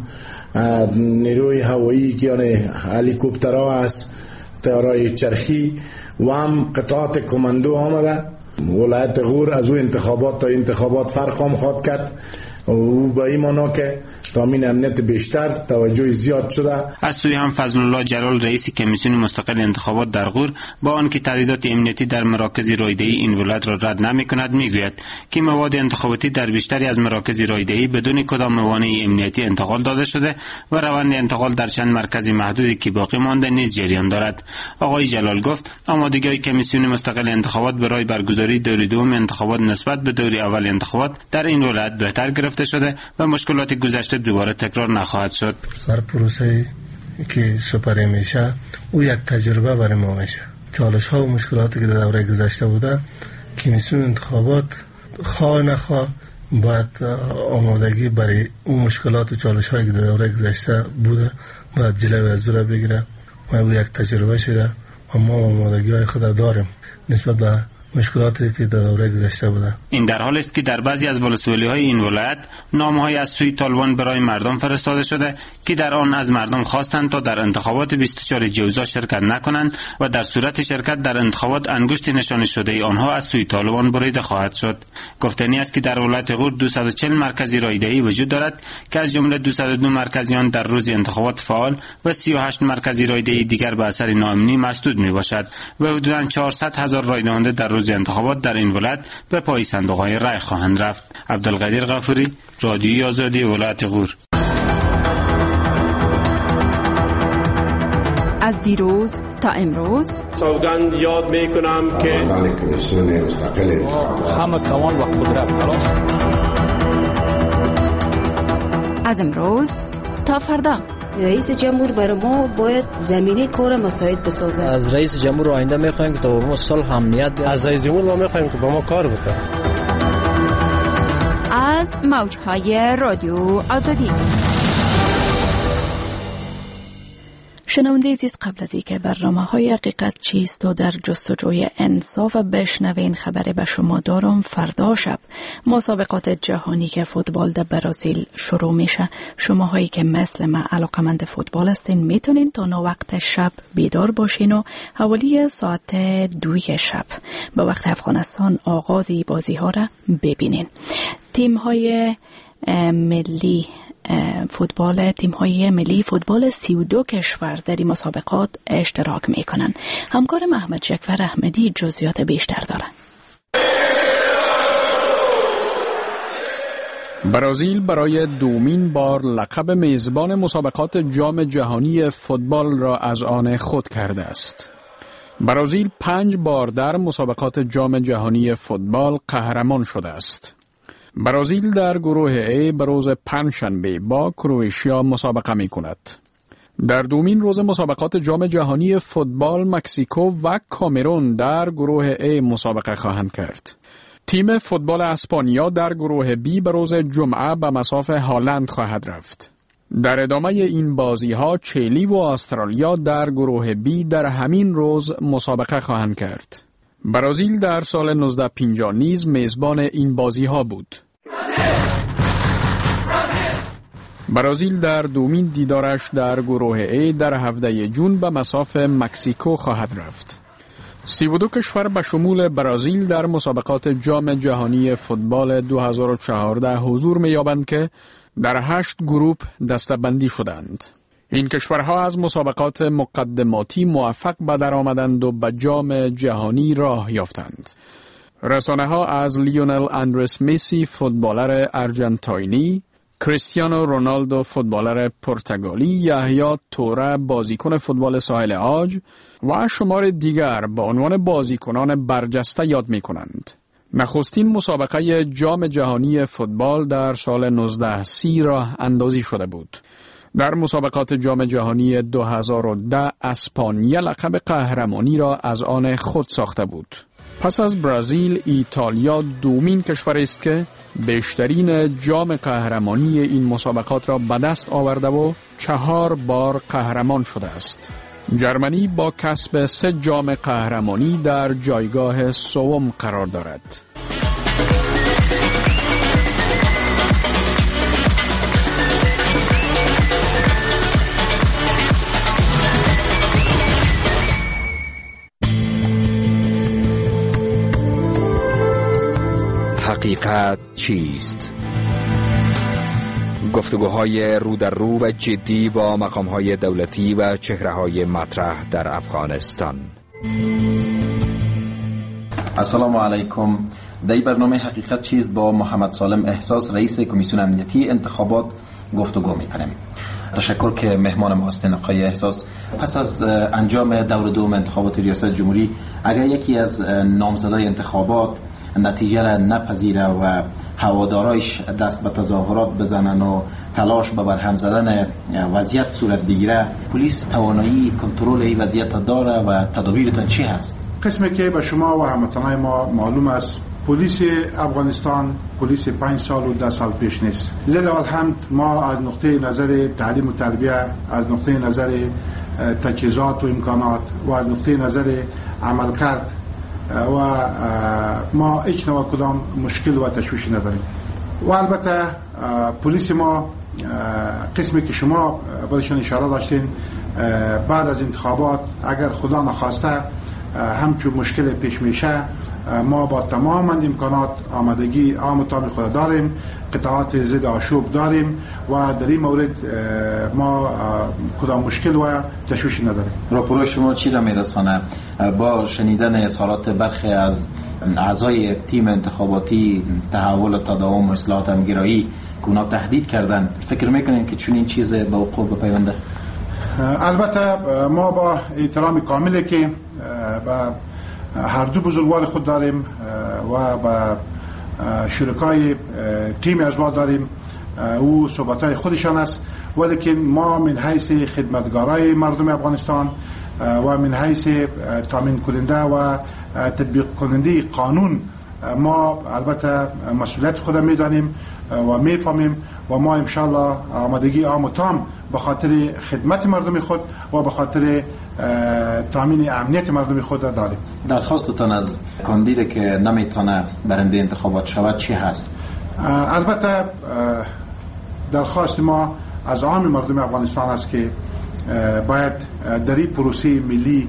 نیروی هوایی که یعنی هلیکوپترها است، تیارای چرخی و هم قطعات کاماندو آمده. ولایت غور از او انتخابات تا انتخابات فرق هم خواهد کرد و با این معنا که تامین امنیت بیشتر، توجه زیاد شده. از سوی هم فضل الله جلال رئیس کمیسیون مستقل انتخابات در غور با آنکه تعدیدات امنیتی در مراکز رایدهی این ولایت را رد نمی‌کند میگوید که مواد انتخاباتی در بیشتری از مراکز رایدهی بدون کدام موانع امنیتی انتقال داده شده و روند انتقال در چند مرکز محدودی که باقی مانده نیز جریان دارد. آقای جلال گفت آمادگی کمیسیون مستقل انتخابات برای برگزاری دور دوم انتخابات نسبت به دور اول انتخابات در این ولایت بهتر گرفته شده و مشکلات گذشته دوباره تکرار نخواهد شد. سر پروسه که سپری میشه او یک تجربه برای ما میشه. چالش ها و مشکلاتی که در دوره گذشته بوده کمیسیون انتخابات خواه نخواه باید آمادگی برای اون مشکلات و چالش هایی که در دوره گذشته بوده باید جلوی از بگیره و او یک تجربه شده و ما آمادگی های خود داریم نسبت به مشکلاتی که در دوره گذشته بوده. این در حالی است که در بعضی از ولسوالی‌های این ولایت نامه‌های از سوی طالبان برای مردم فرستاده شده که در آن از مردم خواستند تا در انتخابات بیست و چهار جوزا شرکت نکنند و در صورت شرکت در انتخابات انگشت نشانی شده آنها از سوی طالبان بریده خواهد شد. گفتنی است که در ولایت غور دویست و چهل مرکزی رایدهی وجود دارد که از جمله دویست و دو مرکزیان در روز انتخابات فعال و سی و هشت مرکزی رایدهی دیگر به اثر ناامنی مسدود میباشد و حدوداً چهارصد هزار رای دهنده در روز انتخابات در این ولایت به پای صندوق‌های رای خواهند رفت. عبدالقدیر غفوری، رادیوی آزادی، ولایت غور. از دیروز تا امروز سوگند یاد میکنم که همه توان و قدرت تلاش. از امروز تا فردا رئیس جمهور برای ما باید زمینه کار مساعد بسازه. از رئیس جمهور آینده میخوایم که تا ما صلح امنیت. از رئیس جمهور ما میخوایم که با ما کار بکنه. از موجهای رادیو آزادی. شنونده عزیز، قبل از اینکه برنامه های حقیقت چیست و در جستجوی انصاف بشنوین خبری به شما دارم. فردا شب مسابقات جهانی که فوتبال در برزیل شروع میشه. شما هایی که مثل من علاقمند فوتبال هستین میتونین تا نو وقت شب بیدار باشین و حوالی ساعت دوی شب به وقت افغانستان آغاز بازی ها را ببینین. تیم های ملی فوتبال تیم های ملی فوتبال سی و دو کشور در این مسابقات اشتراک می کنند. همکار محمد شکفر احمدی جزئیات بیشتر دارند. برزیل برای دومین بار لقب میزبان مسابقات جام جهانی فوتبال را از آن خود کرده است. برزیل پنج بار در مسابقات جام جهانی فوتبال قهرمان شده است. برزیل در گروه ای به روز پنجشنبه با کرواتیا مسابقه می کند. در دومین روز مسابقات جام جهانی فوتبال مکزیکو و کامرون در گروه ای مسابقه خواهند کرد. تیم فوتبال اسپانیا در گروه بی به روز جمعه به مصاف هالند خواهد رفت. در ادامه این بازی ها چیلی و استرالیا در گروه بی در همین روز مسابقه خواهند کرد. برزیل در سال نوزده پنجاه نیز میزبان این بازی ها بود. برزیل در دومین دیدارش در گروه ای در هفده جون به مصاف مکزیکو خواهد رفت. سی و دو کشور به شمول برزیل در مسابقات جام جهانی فوتبال دو هزار و چهارده حضور می‌یابند که در هشت گروپ دسته‌بندی شدند. این کشورها از مسابقات مقدماتی موفق به در آمدند و به جام جهانی راه یافتند. رسانه ها از لیونل اندرس مسی فوتبالر ارژانتینی، کریستیانو رونالدو فوتبالر پرتغالی، یحیی توره بازیکن فوتبال ساحل عاج و شمار دیگر با عنوان بازیکنان برجسته یاد می کنند. نخستین مسابقه جام جهانی فوتبال در سال نوزده سی راه اندازی شده بود. در مسابقات جام جهانی دو هزار و ده اسپانیا لقب قهرمانی را از آن خود ساخته بود. پس از برزیل، ایتالیا دومین کشور است که بیشترین جام قهرمانی این مسابقات را به دست آورده و چهار بار قهرمان شده است. جرمنی با کسب سه جام قهرمانی در جایگاه سوم قرار دارد. حقیقت چیست؟ گفتگوهای رو در رو و جدی با مقامهای دولتی و چهره‌های مطرح در افغانستان. السلام علیکم. در این برنامه حقیقت چیست با محمد سالم احساس رئیس کمیسیون امنیتی انتخابات گفتگو می‌کنیم. تشکر که مهمان ما هستین آقای احساس. پس از انجام دور دوم انتخابات ریاست جمهوری، اگر یکی از نامزدای انتخابات نتیجه را نپذیره و هوادارایش دست به تظاهرات بزنن و تلاش به برهم زدن وضعیت صورت بگیره، پلیس توانایی کنترل این وضعیت داره و تدابیرتان چی هست؟ قسمی که به شما و هموطنان ما معلوم است، پلیس افغانستان پلیس پنج سال و ده سال پیش نیست. لله الحمد ما از نقطه نظر تعلیم و تربیه، از نقطه نظر تجهیزات و امکانات و از نقطه نظر عملکرد و ما هیچ نوع کدام مشکل و تشویشی نداریم. و البته پلیس ما قسمی که شما بهشون اشاره داشتین بعد از انتخابات اگر خدا نخواسته همچون مشکل پیش میشه ما با تمام امکانات آمادگی عام تام خود داریم، قطعات ضد آشوب داریم و در این مورد ما کدام مشکل و تشویشی نداریم. راپور شما چی را میرسانه با شنیدن اظهارات برخی از اعضای تیم انتخاباتی تحول و تداوم و اصلاحات همگرایی که اونا تهدید کردن، فکر میکنین که چون این چیز به وقوع بپیونده؟ البته ما با احترام کاملی که با هر دو بزرگوار خود داریم و با شرکای تیم ازوا داریم او صحبتای خودشان است، ولیکن ما من حیث خدمتگارای مردم افغانستان و من حیث تامین کننده و تطبیق کننده قانون ما البته مسئولیت خود میدانیم و میفهمیم و ما انشالله آمادگی عام و تام به خاطر خدمت مردم خود و به خاطر تامین امنیت مردم خود داریم. درخواستتان از کاندید که نمیتونه برنده انتخابات شود چی هست؟ البته درخواست ما از عام مردم افغانستان است که باید در این پروسه ملی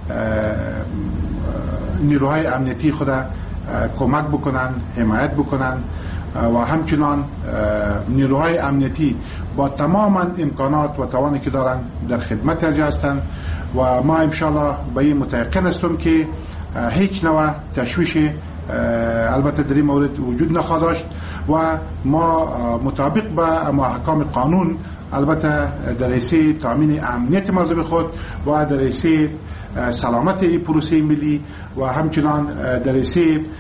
نیروهای امنیتی خود کمک بکنن، حمایت بکنن و همچنان نیروهای امنیتی با تمام امکانات و توانی که دارن در خدمت از هستند و ما انشالله به این متيقن هستم که هیچ نوع تشویش البته در این مورد وجود نخواهد داشت و ما مطابق با احکام قانون البته در حیث تامین امنیت مردم خود و در حیث سلامت این پروسه ملی و همچنان در حیث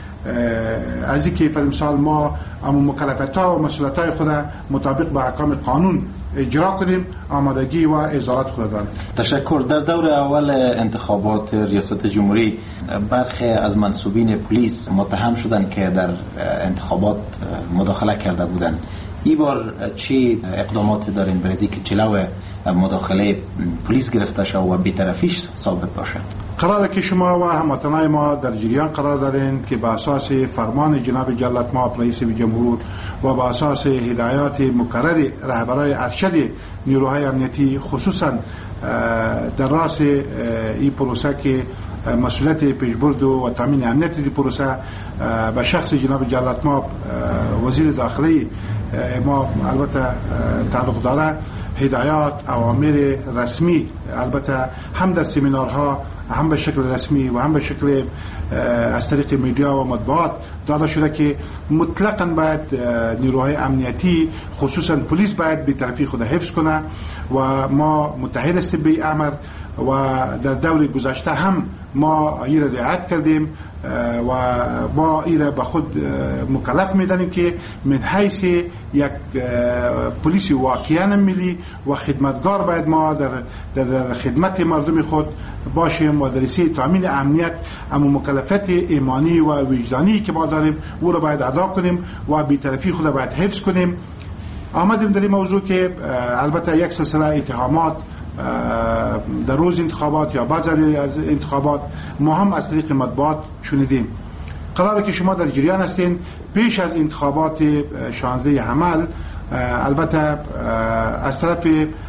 از اینکه فر مثال ما اما مکلفیت‌ها و مسئولیت‌های خود مطابق با احکام قانون اجرا کنیم آمادگی و ازالت خود داریم. تشکر. در دور اول انتخابات ریاست جمهوری برخی از منصوبین پلیس متهم شدند که در انتخابات مداخله کرده بودند. این بار چی اقدامات دارین برای اینکه جلو مداخله پلیس گرفته شود و بی‌طرفیش ثابت باشه؟ قراره که شما و هموطنان ما در جریان قرار دارین که با اساس فرمان جناب جلالت مآب رئیس جمهور و با اساس هدایات مکرر رهبرای ارشد نیروهای امنیتی خصوصا در راس این پروسه که مسئولیت پیشبرد و تامین امنیت این پروسه به شخص جناب جلالت مآب وزیر داخلی ما البته تعلق داره، هدایات اوامر رسمی البته هم در سمینارها هم به شکل رسمی و هم به شکل از طریق میدیا و مطبوعات داده شده که مطلقاً باید نیروهای امنیتی خصوصا پلیس باید بی‌طرفی خود حفظ کنه و ما متحد هستیم به این امر و در دور گذشته هم ما این را رعایت کردیم و ما این را به خود مکلف میدانیم که من حیث یک پلیس واقعا ملی و خدمتگار باید ما در, در خدمت مردم خود باشیم و در حیث تامین امنیت اما مکلفیت ایمانی و وجدانی که ما داریم او را باید ادا کنیم و بی‌طرفی خود باید حفظ کنیم. آمدیم در این موضوع که البته یک سلسله اتهامات در روز انتخابات یا بعد از انتخابات ما هم از طریق مطبوعات شنیدیم. قراره که شما در جریان هستین پیش از انتخابات شانزده حمل البته از طرف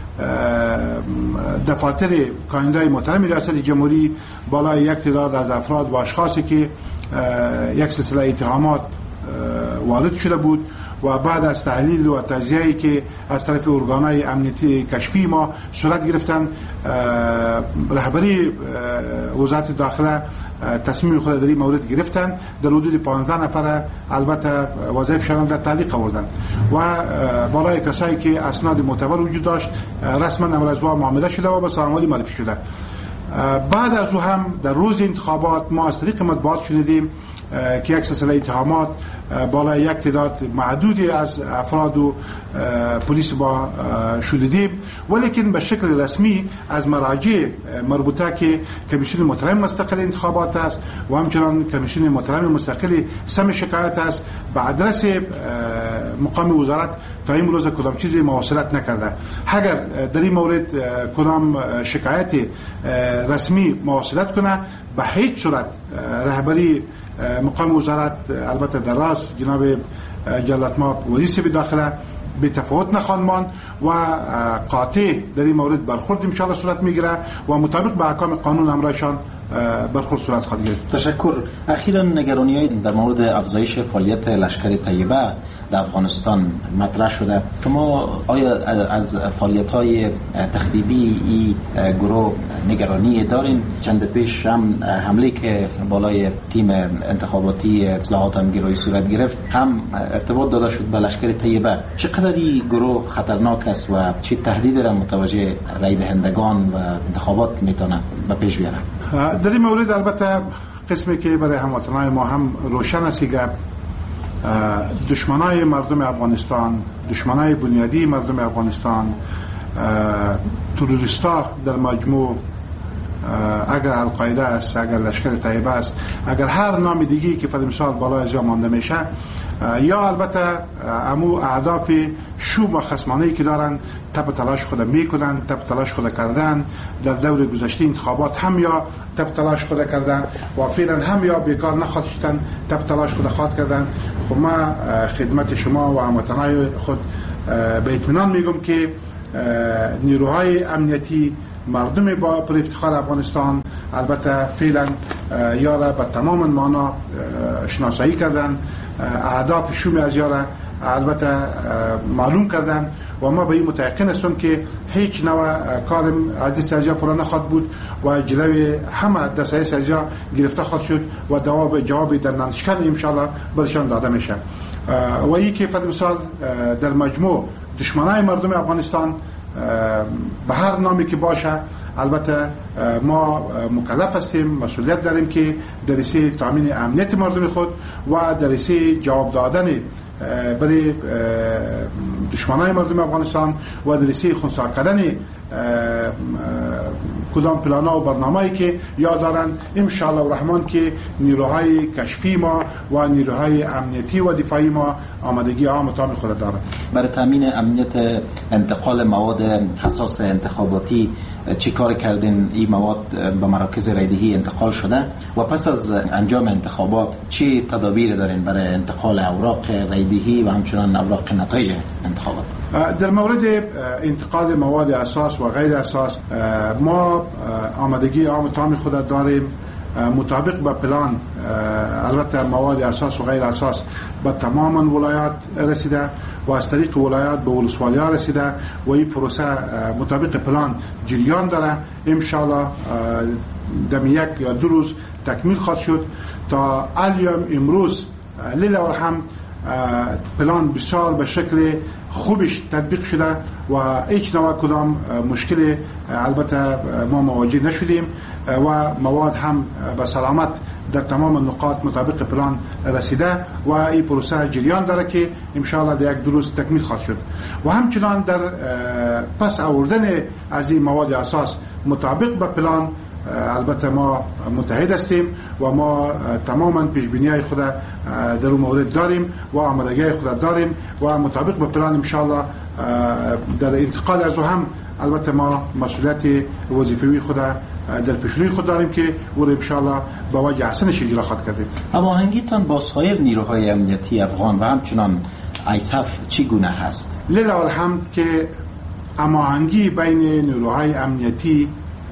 دفاتر کاندیدای محترم ریاست جمهوری بالای یک تعداد از افراد و اشخاصی که یک سلسله اتهامات وارد شده بود و بعد از تحلیل و تجزیه‌ای که از طرف ارگان‌های امنیتی کشفی ما صورت گرفتن رهبری وزارت داخله تصمیم خود در این مورد گرفتن در حدود پانزده نفر البته وظایفشان در تعلیق آوردن و بالای کسایی که اسناد معتبر وجود داشت رسما امر از معامله شده و به سامانه معرفی شده. بعد از او هم در روز انتخابات ما از طریق مطبوعات شنیدیم که یک سلسله اتهامات بالای یک تعداد معدودی از افراد و پلیس با شنیدیم، ولیکن به شکل رسمی از مراجع مربوطه که کمیسیون محترم مستقل انتخابات است و همچنان کمیسیون محترم مستقل سم شکایت است به آدرس مقام وزارت تا این روز کدام چیزی مواصلت نکرده. اگر در این مورد کدام شکایت رسمی مواصلت کنه، به هیچ صورت رهبری مقام وزارت البته در راس جناب جلالت مآب وزیر سیب داخله به تفاوت نخواهد ماند و قاطع در این مورد برخورد ان شاء الله صورت میگیره و مطابق به احکام قانون امرایشان برخورد صورت خواهد گرفت. تشکر. اخیراً نگرانی‌های در مورد افزایش فعالیت لشکر طیبه در افغانستان مطرح شده. شما آیا از فعالیت‌های تخریبی این گروه نگرانی دارین؟ چند پیش هم حمله که بالای تیم انتخاباتی اصلاحات همگرایی صورت گرفت هم ارتباط داده شد به لشکر طیبه. چقدر این گروه خطرناک است و چه تهدیدی را متوجه رای دهندگان و انتخابات میتونه به پیش بیاره؟ در این مورد البته قسمی که برای هموطنان ما هم روشن است که دشمنای مردم افغانستان، دشمنای بنیادی مردم افغانستان، تروریستا در مجموع، اگر القاعده است، اگر لشکر طیبه است، اگر هر نام دیگی که فد مثال بالای از مانده میشه، یا البته امو اهداف شوم و خصمانه‌ای که دارن تب تلاش خود میکنن، تب تلاش خود کردن در دور گذشته انتخابات هم یا تب تلاش خود کردن و فعلا هم یا بیکار نخواستن تب تلاش خود خواد کردن. خب ما خدمت شما و هموطنان خود به اطمینان میگم که نیروهای امنیتی مردم با پر افتخار افغانستان البته فعلا یارا به تمام معنا شناسایی کردن، اهداف شوم از یارا البته معلوم کردن و ما به این متيقن هستم که هیچ نوع کارم از سازیا پورا نخواهد بود و جلوی همه دستای سازیا گرفته خواهد شد و جواب جواب در نانشکن ان شاء الله برشان داده میشه. و این که فد مثال در مجموع دشمنای مردم افغانستان به هر نامی که باشه البته ما مکلف هستیم، مسئولیت داریم که در رسیه تامین امنیت مردم خود و در رسیه جواب دادن برای دشمنای مردم افغانستان و در رسیه خونسا کردن کدام پلانا و برنامه‌ای که یاد دارن ان شاء الله الرحمن که نیروهای کشفی ما و نیروهای امنیتی و دفاعی ما آمادگی عام تام خود دارن. برای تامین امنیت انتقال مواد حساس انتخاباتی چی کار کردین؟ این مواد به مراکز رایدهی انتقال شده و پس از انجام انتخابات چی تدابیر دارین برای انتقال اوراق رایدهی و همچنان اوراق نتایج انتخابات؟ در مورد انتقال مواد اساس و غیر اساس ما آمادگی عام تام خود داریم مطابق به پلان. البته مواد اساس و غیر اساس به تمام ولایات رسیده و از طریق ولایات به ولسوالی‌ها رسیده و این پروسه مطابق پلان جریان داره. ان شاء الله در یک یا دو روز تکمیل خواهد شد. تا الان امروز لیل و هم پلان بسیار به شکل خوبش تطبیق شده و هیچ نوع کدام مشکل البته ما مواجه نشدیم و مواد هم به سلامت در تمام نقاط مطابق پلان رسیده و این پروسه جریان داره که ان شاء الله در یک دو روز تکمیل خواهد شد. و همچنان در پس آوردن از این مواد اساس مطابق به پلان البته ما متحد هستیم و ما تماما پیشبینی‌های خود در اون مورد داریم و آمادگی خود داریم و مطابق به پلان ان شاء الله در انتقال از هم البته ما مسئولیت وظیفوی خود در پیشروی خود داریم که او را ان شاء الله با وجه حسنش اجرا خواهد کردیم. هماهنگیتان با سایر نیروهای امنیتی افغان و همچنان آیساف چی گونه هست؟ لله الحمد که هماهنگی بین نیروهای امنیتی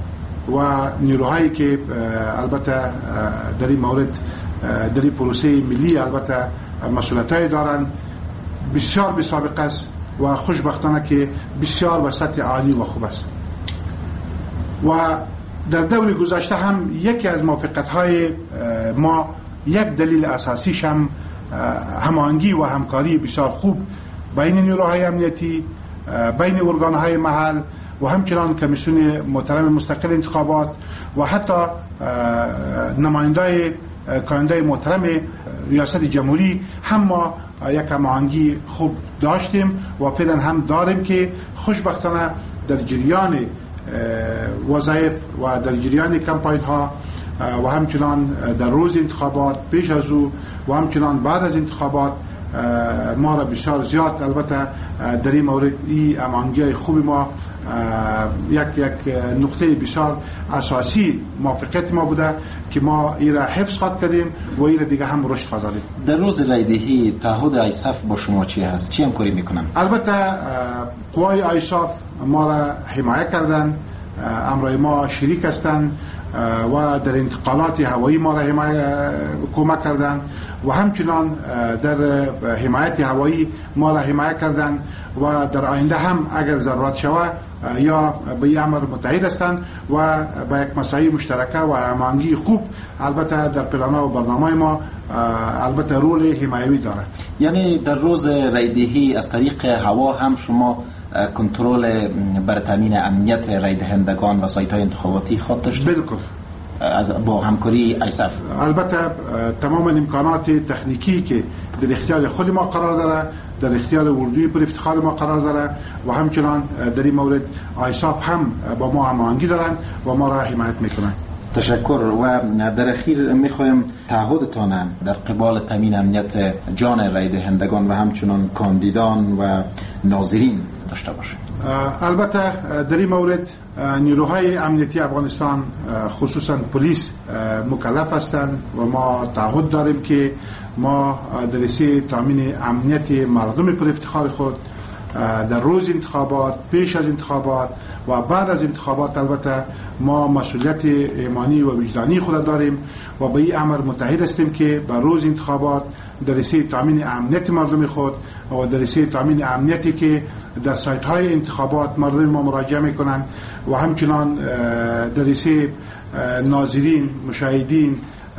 و نیروهایی که البته در این مورد در این پروسه ملی البته مسئولیت‌های دارن بسیار بی سابقه است و خوشبختانه که بسیار به سطح عالی و خوب است. و در دور گذشته هم یکی از موافقت‌های ما یک دلیل اساسیش هم هماهنگی و همکاری بسیار خوب بین نیروهای امنیتی، بین ارگان‌های محل و همچنان کمیسیون محترم مستقل انتخابات و حتی نمایندای کاندای محترم ریاست جمهوری هم ما یک هماهنگی خوب داشتیم و فعلا هم داریم که خوشبختانه در جریان وظایف و در جریان کمپاین ها و همچنان در روز انتخابات، پیش از او و همچنان بعد از انتخابات ما را بسیار زیاد البته در این مورد این امانگی خوب ما یک یک نقطه بسیار اساسی موافقت ما بوده که ما این را حفظ خواهد کردیم و این را دیگه هم رشد خواهد دادیم. در روز رایدهی تعهد آیساف با شما چی هست؟ چی همکاری میکنن؟ البته قوای آیساف ما را حمایت کردن، امرای ما شریک هستند و در انتقالات هوایی ما را حمایت کمک کردن و همچنان در حمایت هوایی ما را حمایت کردن و در آینده هم اگر ضرورت شود یا به این امر متحد هستند و با یک مساعی مشترکه و هماهنگی خوب البته در پلان‌ها و برنامه ما البته رول حمایوی داره. یعنی در روز رایدهی از طریق هوا هم شما کنترل بر تامین امنیت رای دهندگان و سایت‌های انتخاباتی خود داشت؟ بالکل. از با همکاری ایساف البته تمام امکانات تکنیکی که در اختیار خود ما قرار داره در اختیار اردوی پر افتخار ما قرار داره و همچنان در این مورد ایساف هم با ما هماهنگی دارند و ما را حمایت میکنند. تشکر. و در اخیر میخوایم تعهدتان در قبال تامین امنیت جان رای دهندگان و همچنان کاندیدان و ناظرین داشته باشه. البته در این مورد نیروهای امنیتی افغانستان خصوصا پلیس مکلف هستند و ما تعهد داریم که ما در راسته تامین امنیت مردم پر افتخار خود در روز انتخابات، پیش از انتخابات و بعد از انتخابات البته ما مسئولیت ایمانی و وجدانی خود داریم و به این امر متحد هستیم که بر روز انتخابات در راسته تامین امنیت مردم خود و در راسته تامین امنیتی که در سایت های انتخابات مردم ما مراجعه میکنند و همچنان در راسته ناظرین، مشاهدین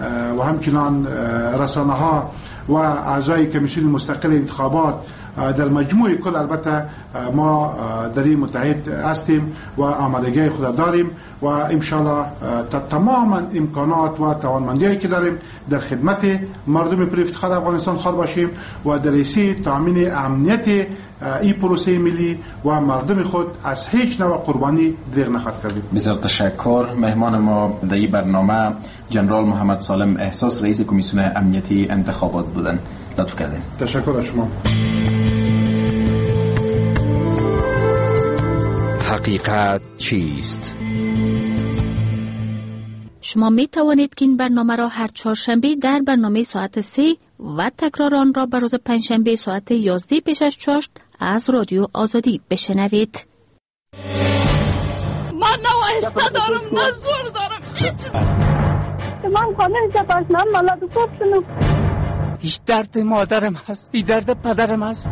و همچنان رسانه ها و اعضای کمیسیون مستقل انتخابات در مجموع کل البته ما در این متحد هستیم و آمادگی خود داریم و انشالله تمام امکانات و توانمندی‌هایی که داریم در خدمت مردم پر افتخار افغانستان خواهد باشیم و در راسته تامین امنیت این پروسه ملی و مردم خود از هیچ نوع قربانی دریغ نخواهد کردیم. بسیار تشکر. مهمان ما در این برنامه جنرال محمد سالم احساس رئیس کمیسیون امنیتی انتخابات بودند. لطف کردین. تشکر از شما. حقیقت چیست؟ شما می توانید که این برنامه را هر چهارشنبه در برنامه ساعت سه و تکرار آن را به روز پنجشنبه ساعت یازده پیش از چاشت از رادیو آزادی بشنوید. من نه آهسته دارم نه زور دارم هیچ. من خانه جباز من مالا دو کنم. هیچ درد مادرم هست، هیچ درد پدرم هست.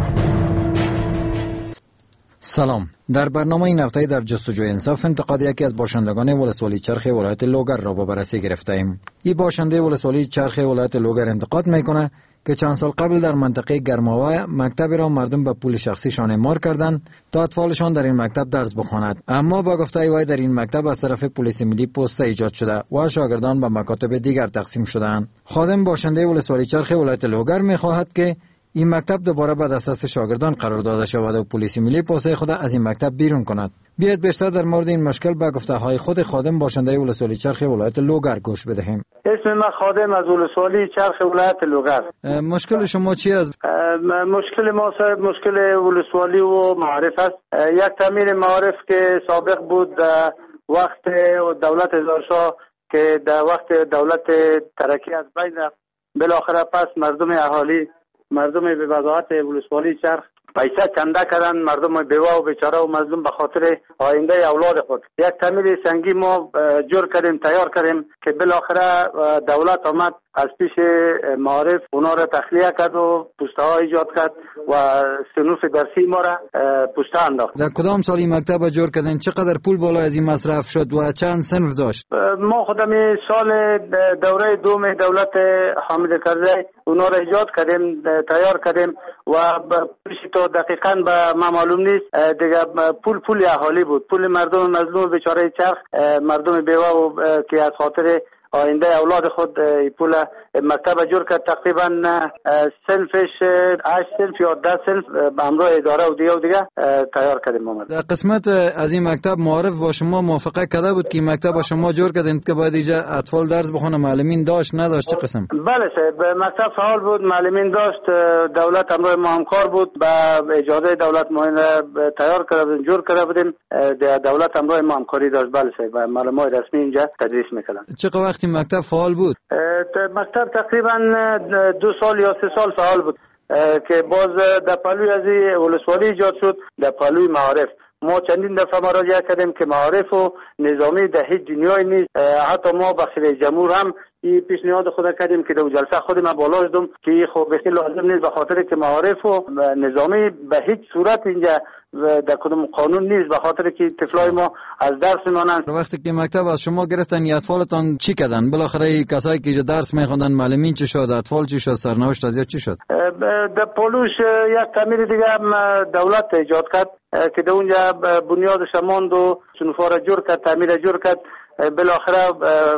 سلام. در برنامه این هفته در جستجوی انصاف انتقاد یکی از باشندگان ولسوالی چرخ ولایت لوگر را با بررسی گرفته ایم. این باشنده ولسوالی چرخ ولایت لوگر انتقاد میکنه که چند سال قبل در منطقه گرماوه مکتبی را مردم به پول شخصیشان اعمار کردند تا اطفالشان در این مکتب درس بخواند، اما با گفته وی در این مکتب از طرف پلیس ملی پست ایجاد شده و شاگردان به مکاتب دیگر تقسیم شدند. خادم باشنده ولسوالی چرخ ولایت لوگر میخواهد که این مکتب دوباره به دسترس شاگردان قرار داده شود و پلیس ملی پوسته خود از این مکتب بیرون کند. بیاید بیشتر در مورد این مشکل به گفته‌های خود خادم باشنده ولسوالی چرخ ولایت لوگر گوش بدهیم. اسم من خادم از ولسوالی چرخ ولایت لوگر. مشکل شما چی است؟ مشکل ما صاحب مشکل ولسوالی و معارف است. یک تامین معارف که سابق بود وقت دولت هزار شاه که در وقت دولت ترکی از بین رفت، بالاخره پس مردم اهالی مردم به وضاحت ولسوالی چرخ پیسه کنده کردن، مردم بیوه و بیچاره و مظلوم به خاطر آینده اولاد خود. یک تامین سنگی ما جور کردیم، تیار کردیم که بالاخره دولت آمد از پیش معارف اونا را تخلیه کرد و پوسته ها ایجاد کرد و صنوف درسی ما را پوسته انداخت. در کدام سال این مکتب جور کردن؟ چقدر پول بالا از این مصرف شد و چند صنف داشت؟ ما خودم سال دوره دوم دولت حامد کرزی اونا را ایجاد کردیم، تیار کردیم و پولش تو دقیقاً به ما معلوم نیست. دیگه پول پول اهالی بود، پول مردم مظلوم بیچاره چرخ، مردم بیوه و که از خاطر آینده اولاد خود پول مکتب جور کرد. تقریبا صنفش هشت صنف یا ده صنف به همراه اداره و دیگه و دیگه تیار کردیم. ما در قسمت از این مکتب معارف با شما موافقه کرده بود که مکتب با شما جور کردین که باید اینجا اطفال درس بخونه؟ معلمین داشت نداشت؟ چه قسم؟ بله صاحب، مکتب فعال بود، معلمین داشت، دولت همراه ما همکار بود. با اجازه دولت ما تیار کرده جور کرده بودیم، دولت همراه ما همکاری داشت. بله صاحب، معلمای رسمی اینجا تدریس میکردن. چقدر وقتی مکتب فعال بود؟ مکتب تقریبا دو سال یا سه سال فعال بود که باز در پهلوی از ولسوالی ایجاد شد، در پهلوی معارف. ما چندین دفعه مراجعه کردیم که معارف و نظامی در هیچ دنیای نیست. حتی ما به رئیس جمهور هم این پیشنهاد خود کردیم که در جلسه خود ما بالا دادم که خب بخیل لازم نیست، به خاطر که معارف و نظامی به هیچ صورت اینجا در کدوم قانون نیست، به خاطر که طفلای ما از درس میمانند. وقتی که مکتب از شما گرفتن ی اطفالتان چی کردن؟ بالاخره کسایی که درس میخوندن معلمین چی شد؟ اطفال چی شد؟ سرنوشت از چی شد؟ در پولوش یک تعمیر دیگه هم دولت ایجاد کرد که در اونجا بنیادش ماند و صنفا را جور کرد، تعمیر جور کرد. بالاخره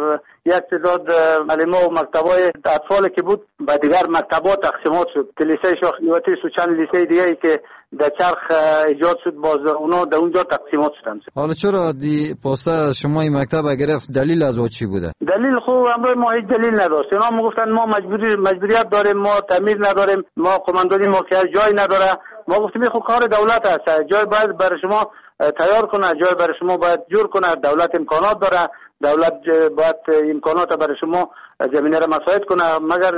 یک تعداد معلم و مکتبای اطفال که بود به دیگر مکتبات تقسیمات شد. لیسه شاخ نیواتی و چند لیسه دیگه ای که در چرخ ایجاد شد، باز اونا در اونجا تقسیمات شدن. حالا چرا دی پاسته شما این مکتب گرفت؟ دلیل از او چی بوده؟ دلیل خوب امروز ما هیچ دلیل نداشت. اینا میگفتن ما مجبوری مجبوریت داریم، ما تعمیر نداریم، ما قماندانی ما که جای نداره. ما گفتیم خب کار دولت است، جای باید برای شما تیار کنه، جای برای شما باید جور کنه. دولت امکانات داره، دولت باید امکانات برای شما زمینه را مساعد کنه. مگر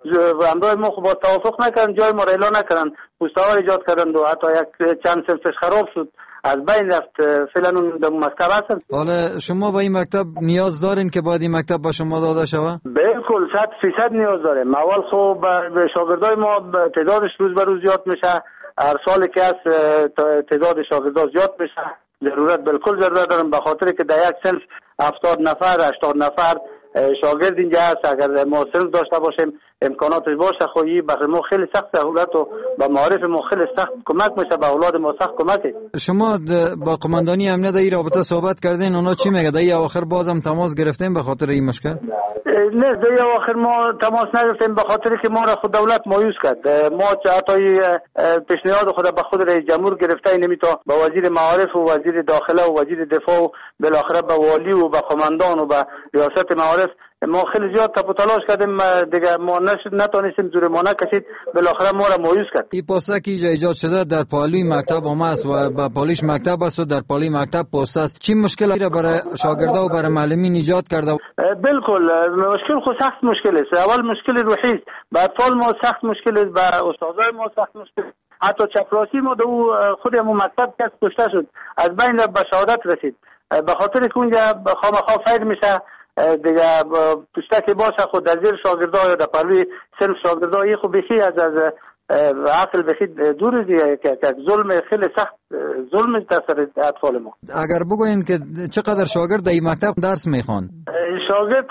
امروز ما خب با توافق نکردن، جای ما را اعلان نکردن، پوسته‌ها ایجاد کردن و حتی یک چند صنفش خراب شد، از بین رفت. فعلا اون در مکتب هستن. حالا شما با این مکتب نیاز دارین که باید این مکتب با شما داده شود؟ بالکل صد فیصد نیاز داریم. اول خب به شاگردای ما تعدادش روز به روز زیاد میشه، هر سال که از تعداد شاگردان زیاد میشه. ضرورت بالکل ضرورت دارم، به خاطر که در یک صنف هفتاد نفر هشتاد نفر شاگرد اینجا هست. اگر ما صنف داشته باشیم امکاناتش باشه، خویی برای ما خیلی سخت سهولت و با معارف ما خیلی سخت کمک میشه، به اولاد ما سخت کمکه. شما با قماندانی امنیت این رابطه صحبت کردین؟ اونا چی میگه؟ در آخر بازم تماس گرفتین به خاطر این مشکل؟ نه، در آخر ما تماس نگرفتیم به خاطر که ما را خود دولت مایوس کرد. ما حتی پیشنهاد خود به خود رئیس جمهور گرفته، نمیتا با وزیر معارف و وزیر داخله و وزیر دفاع و بالاخره به والی و به قماندان و به ریاست معارف ما خیلی زیاد تپ و تلاش کردیم، دیگه ما نشد نتونستیم زور ما نکشید، بالاخره ما را مایوس کرد. این پاسته که ایجاد شده در پالوی مکتب هم است و با پالیش مکتب است و در پالی مکتب پاسته است، چی مشکلی را برای شاگردا و برای معلمین ایجاد کرده؟ بالکل مشکل خود سخت مشکل است. اول مشکل روحی است، به اطفال ما سخت مشکل است، به استادای ما سخت مشکل است. حتی چپراسی ما دو خودمون مکتب کس کشته شد، از بین به شهادت رسید، به خاطر که اونجا خامخا فیر میشه دیگه پوستکی باشه خود در زیر شاگردا یا در پلوی صرف شاگردا. این خب بخی از از عقل بخی دور دیگه که ظلم خیلی سخت ظلم تاثیر اطفال ما. اگر بگوین که چقدر شاگرد در این مکتب درس میخوان؟ شاگرد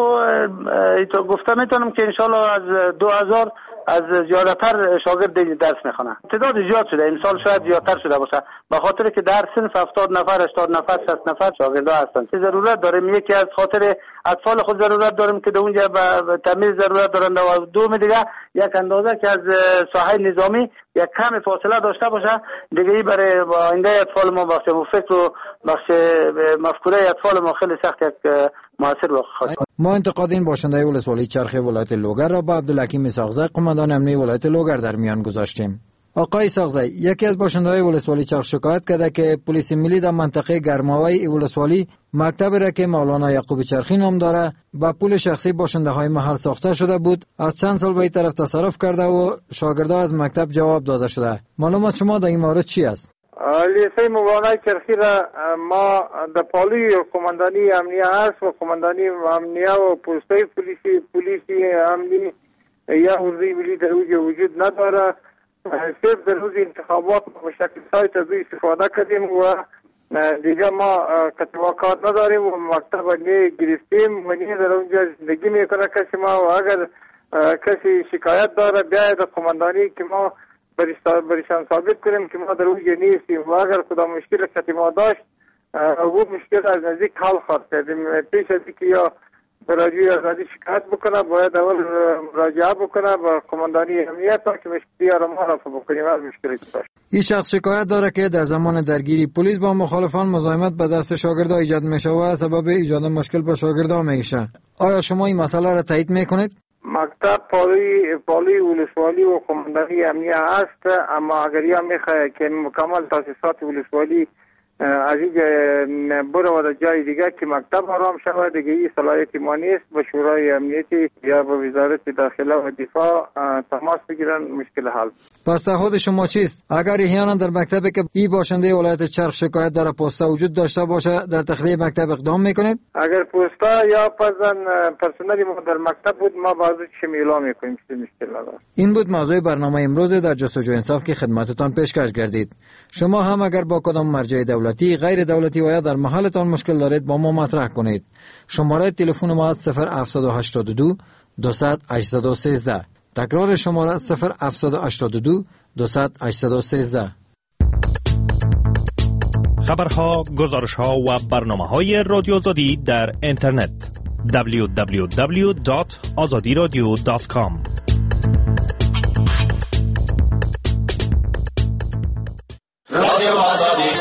خب گفتم میتونم که انشالله از دو هزار از زیادتر شاگرد درس میخونه. تعداد زیاد شده، این سال شاید زیادتر شده باشه، به خاطر که در صنف هفتاد نفر هشتاد نفر شصت نفر شاگرد هستن. چه ضرورت داریم؟ یکی از خاطر اطفال خود ضرورت داریم که در اونجا به تمیز ضرورت دارن، و دوم دیگه یک اندازه که از ساحه نظامی یک کم فاصله داشته باشه دیگه. ای برای آینده اطفال ما بخش فکر و بخش مفکوره اطفال ما خیلی سخت یک موثر واقع. ما انتقادین باشنده ولسوالی چرخ ولایت لوگر را با عبدالحکیم ساغزی قماندان امنی ولایت لوگر در میان گذاشتیم. آقای ساغزی، یکی از باشنده‌های ولسوالی چرخ شکایت کرده که پلیس ملی در منطقه گرماوی ولسوالی مکتب را که مولانا یعقوب چرخی نام داره با پول شخصی باشنده‌های محل ساخته شده بود، از چند سال به این طرف تصرف کرده و شاگردان از مکتب جواب داده شده. معلومات شما در این مورد چی است؟ لیسه مولانا چرخی را ما در پالوی قماندانی امنیه هست و قماندانی امنیه و پوسته پلیسی پلیسی امنی یا حوزه ملی در اوج وجود نداره. صرف در روز انتخابات به شکل سایت از استفاده کردیم و دیگه ما کتواکات نداریم و مکتب نه گرفتیم و نه در اونجا زندگی میکنه کسی ما. و اگر کسی شکایت داره بیاید قماندانی که ما بریشان ثابت کنیم که ما در اونجا نیستیم و اگر کدام مشکل کسی ما داشت او مشکل از نزدیک حل خواهد کردیم. پیش از اینکه یا به رادیوی آزادی شکایت بکنه، باید اول مراجعه بکنه با قماندانی امنیت تا که مشکلی را ما رفع بکنیم از مشکلی که داشت. این شخص شکایت داره که در زمان درگیری پلیس با مخالفان مزاحمت به دست شاگردان ایجاد میشه و سبب ایجاد مشکل با شاگردان میشه. آیا شما این مسئله را تایید میکنید؟ مکتب پالی پالی ولسوالی و قماندانی امنیت است، اما اگر یا میخواه که مکمل تاسیسات ولسوالی از اینجا برو و جای دیگه که مکتب آرام شود، دیگه این صلاحیت ما نیست. به شورای امنیتی یا به وزارت داخله و دفاع تماس بگیرن مشکل حل. پس تعهد شما چیست؟ اگر احیانا در مکتبی که ای باشنده ولایت چرخ شکایت داره پستا وجود داشته باشه در تخلیه مکتب اقدام میکنید؟ اگر پستا یا پزن پرسنلی ما در مکتب بود ما بازو چه اعلام میکنیم چه مشکل نداره. این بود موضوع برنامه امروز در جستجوی انصاف که خدمتتان پیشکش گردید. شما هم اگر با کدام مرجع دولتی، غیر دولتی و یا در محلتان مشکل دارید با ما مطرح کنید. شماره تلفن ما صفر هفت هشت دو دویست هشتصد و سیزده. تکرار شماره صفر هفت هشت دو دویست هشتصد و سیزده. خبرها، گزارشها و برنامه‌های رادیو آزادی در اینترنت دبلیو دبلیو دبلیو دات آزادی رادیو دات کام. رادیو آزادی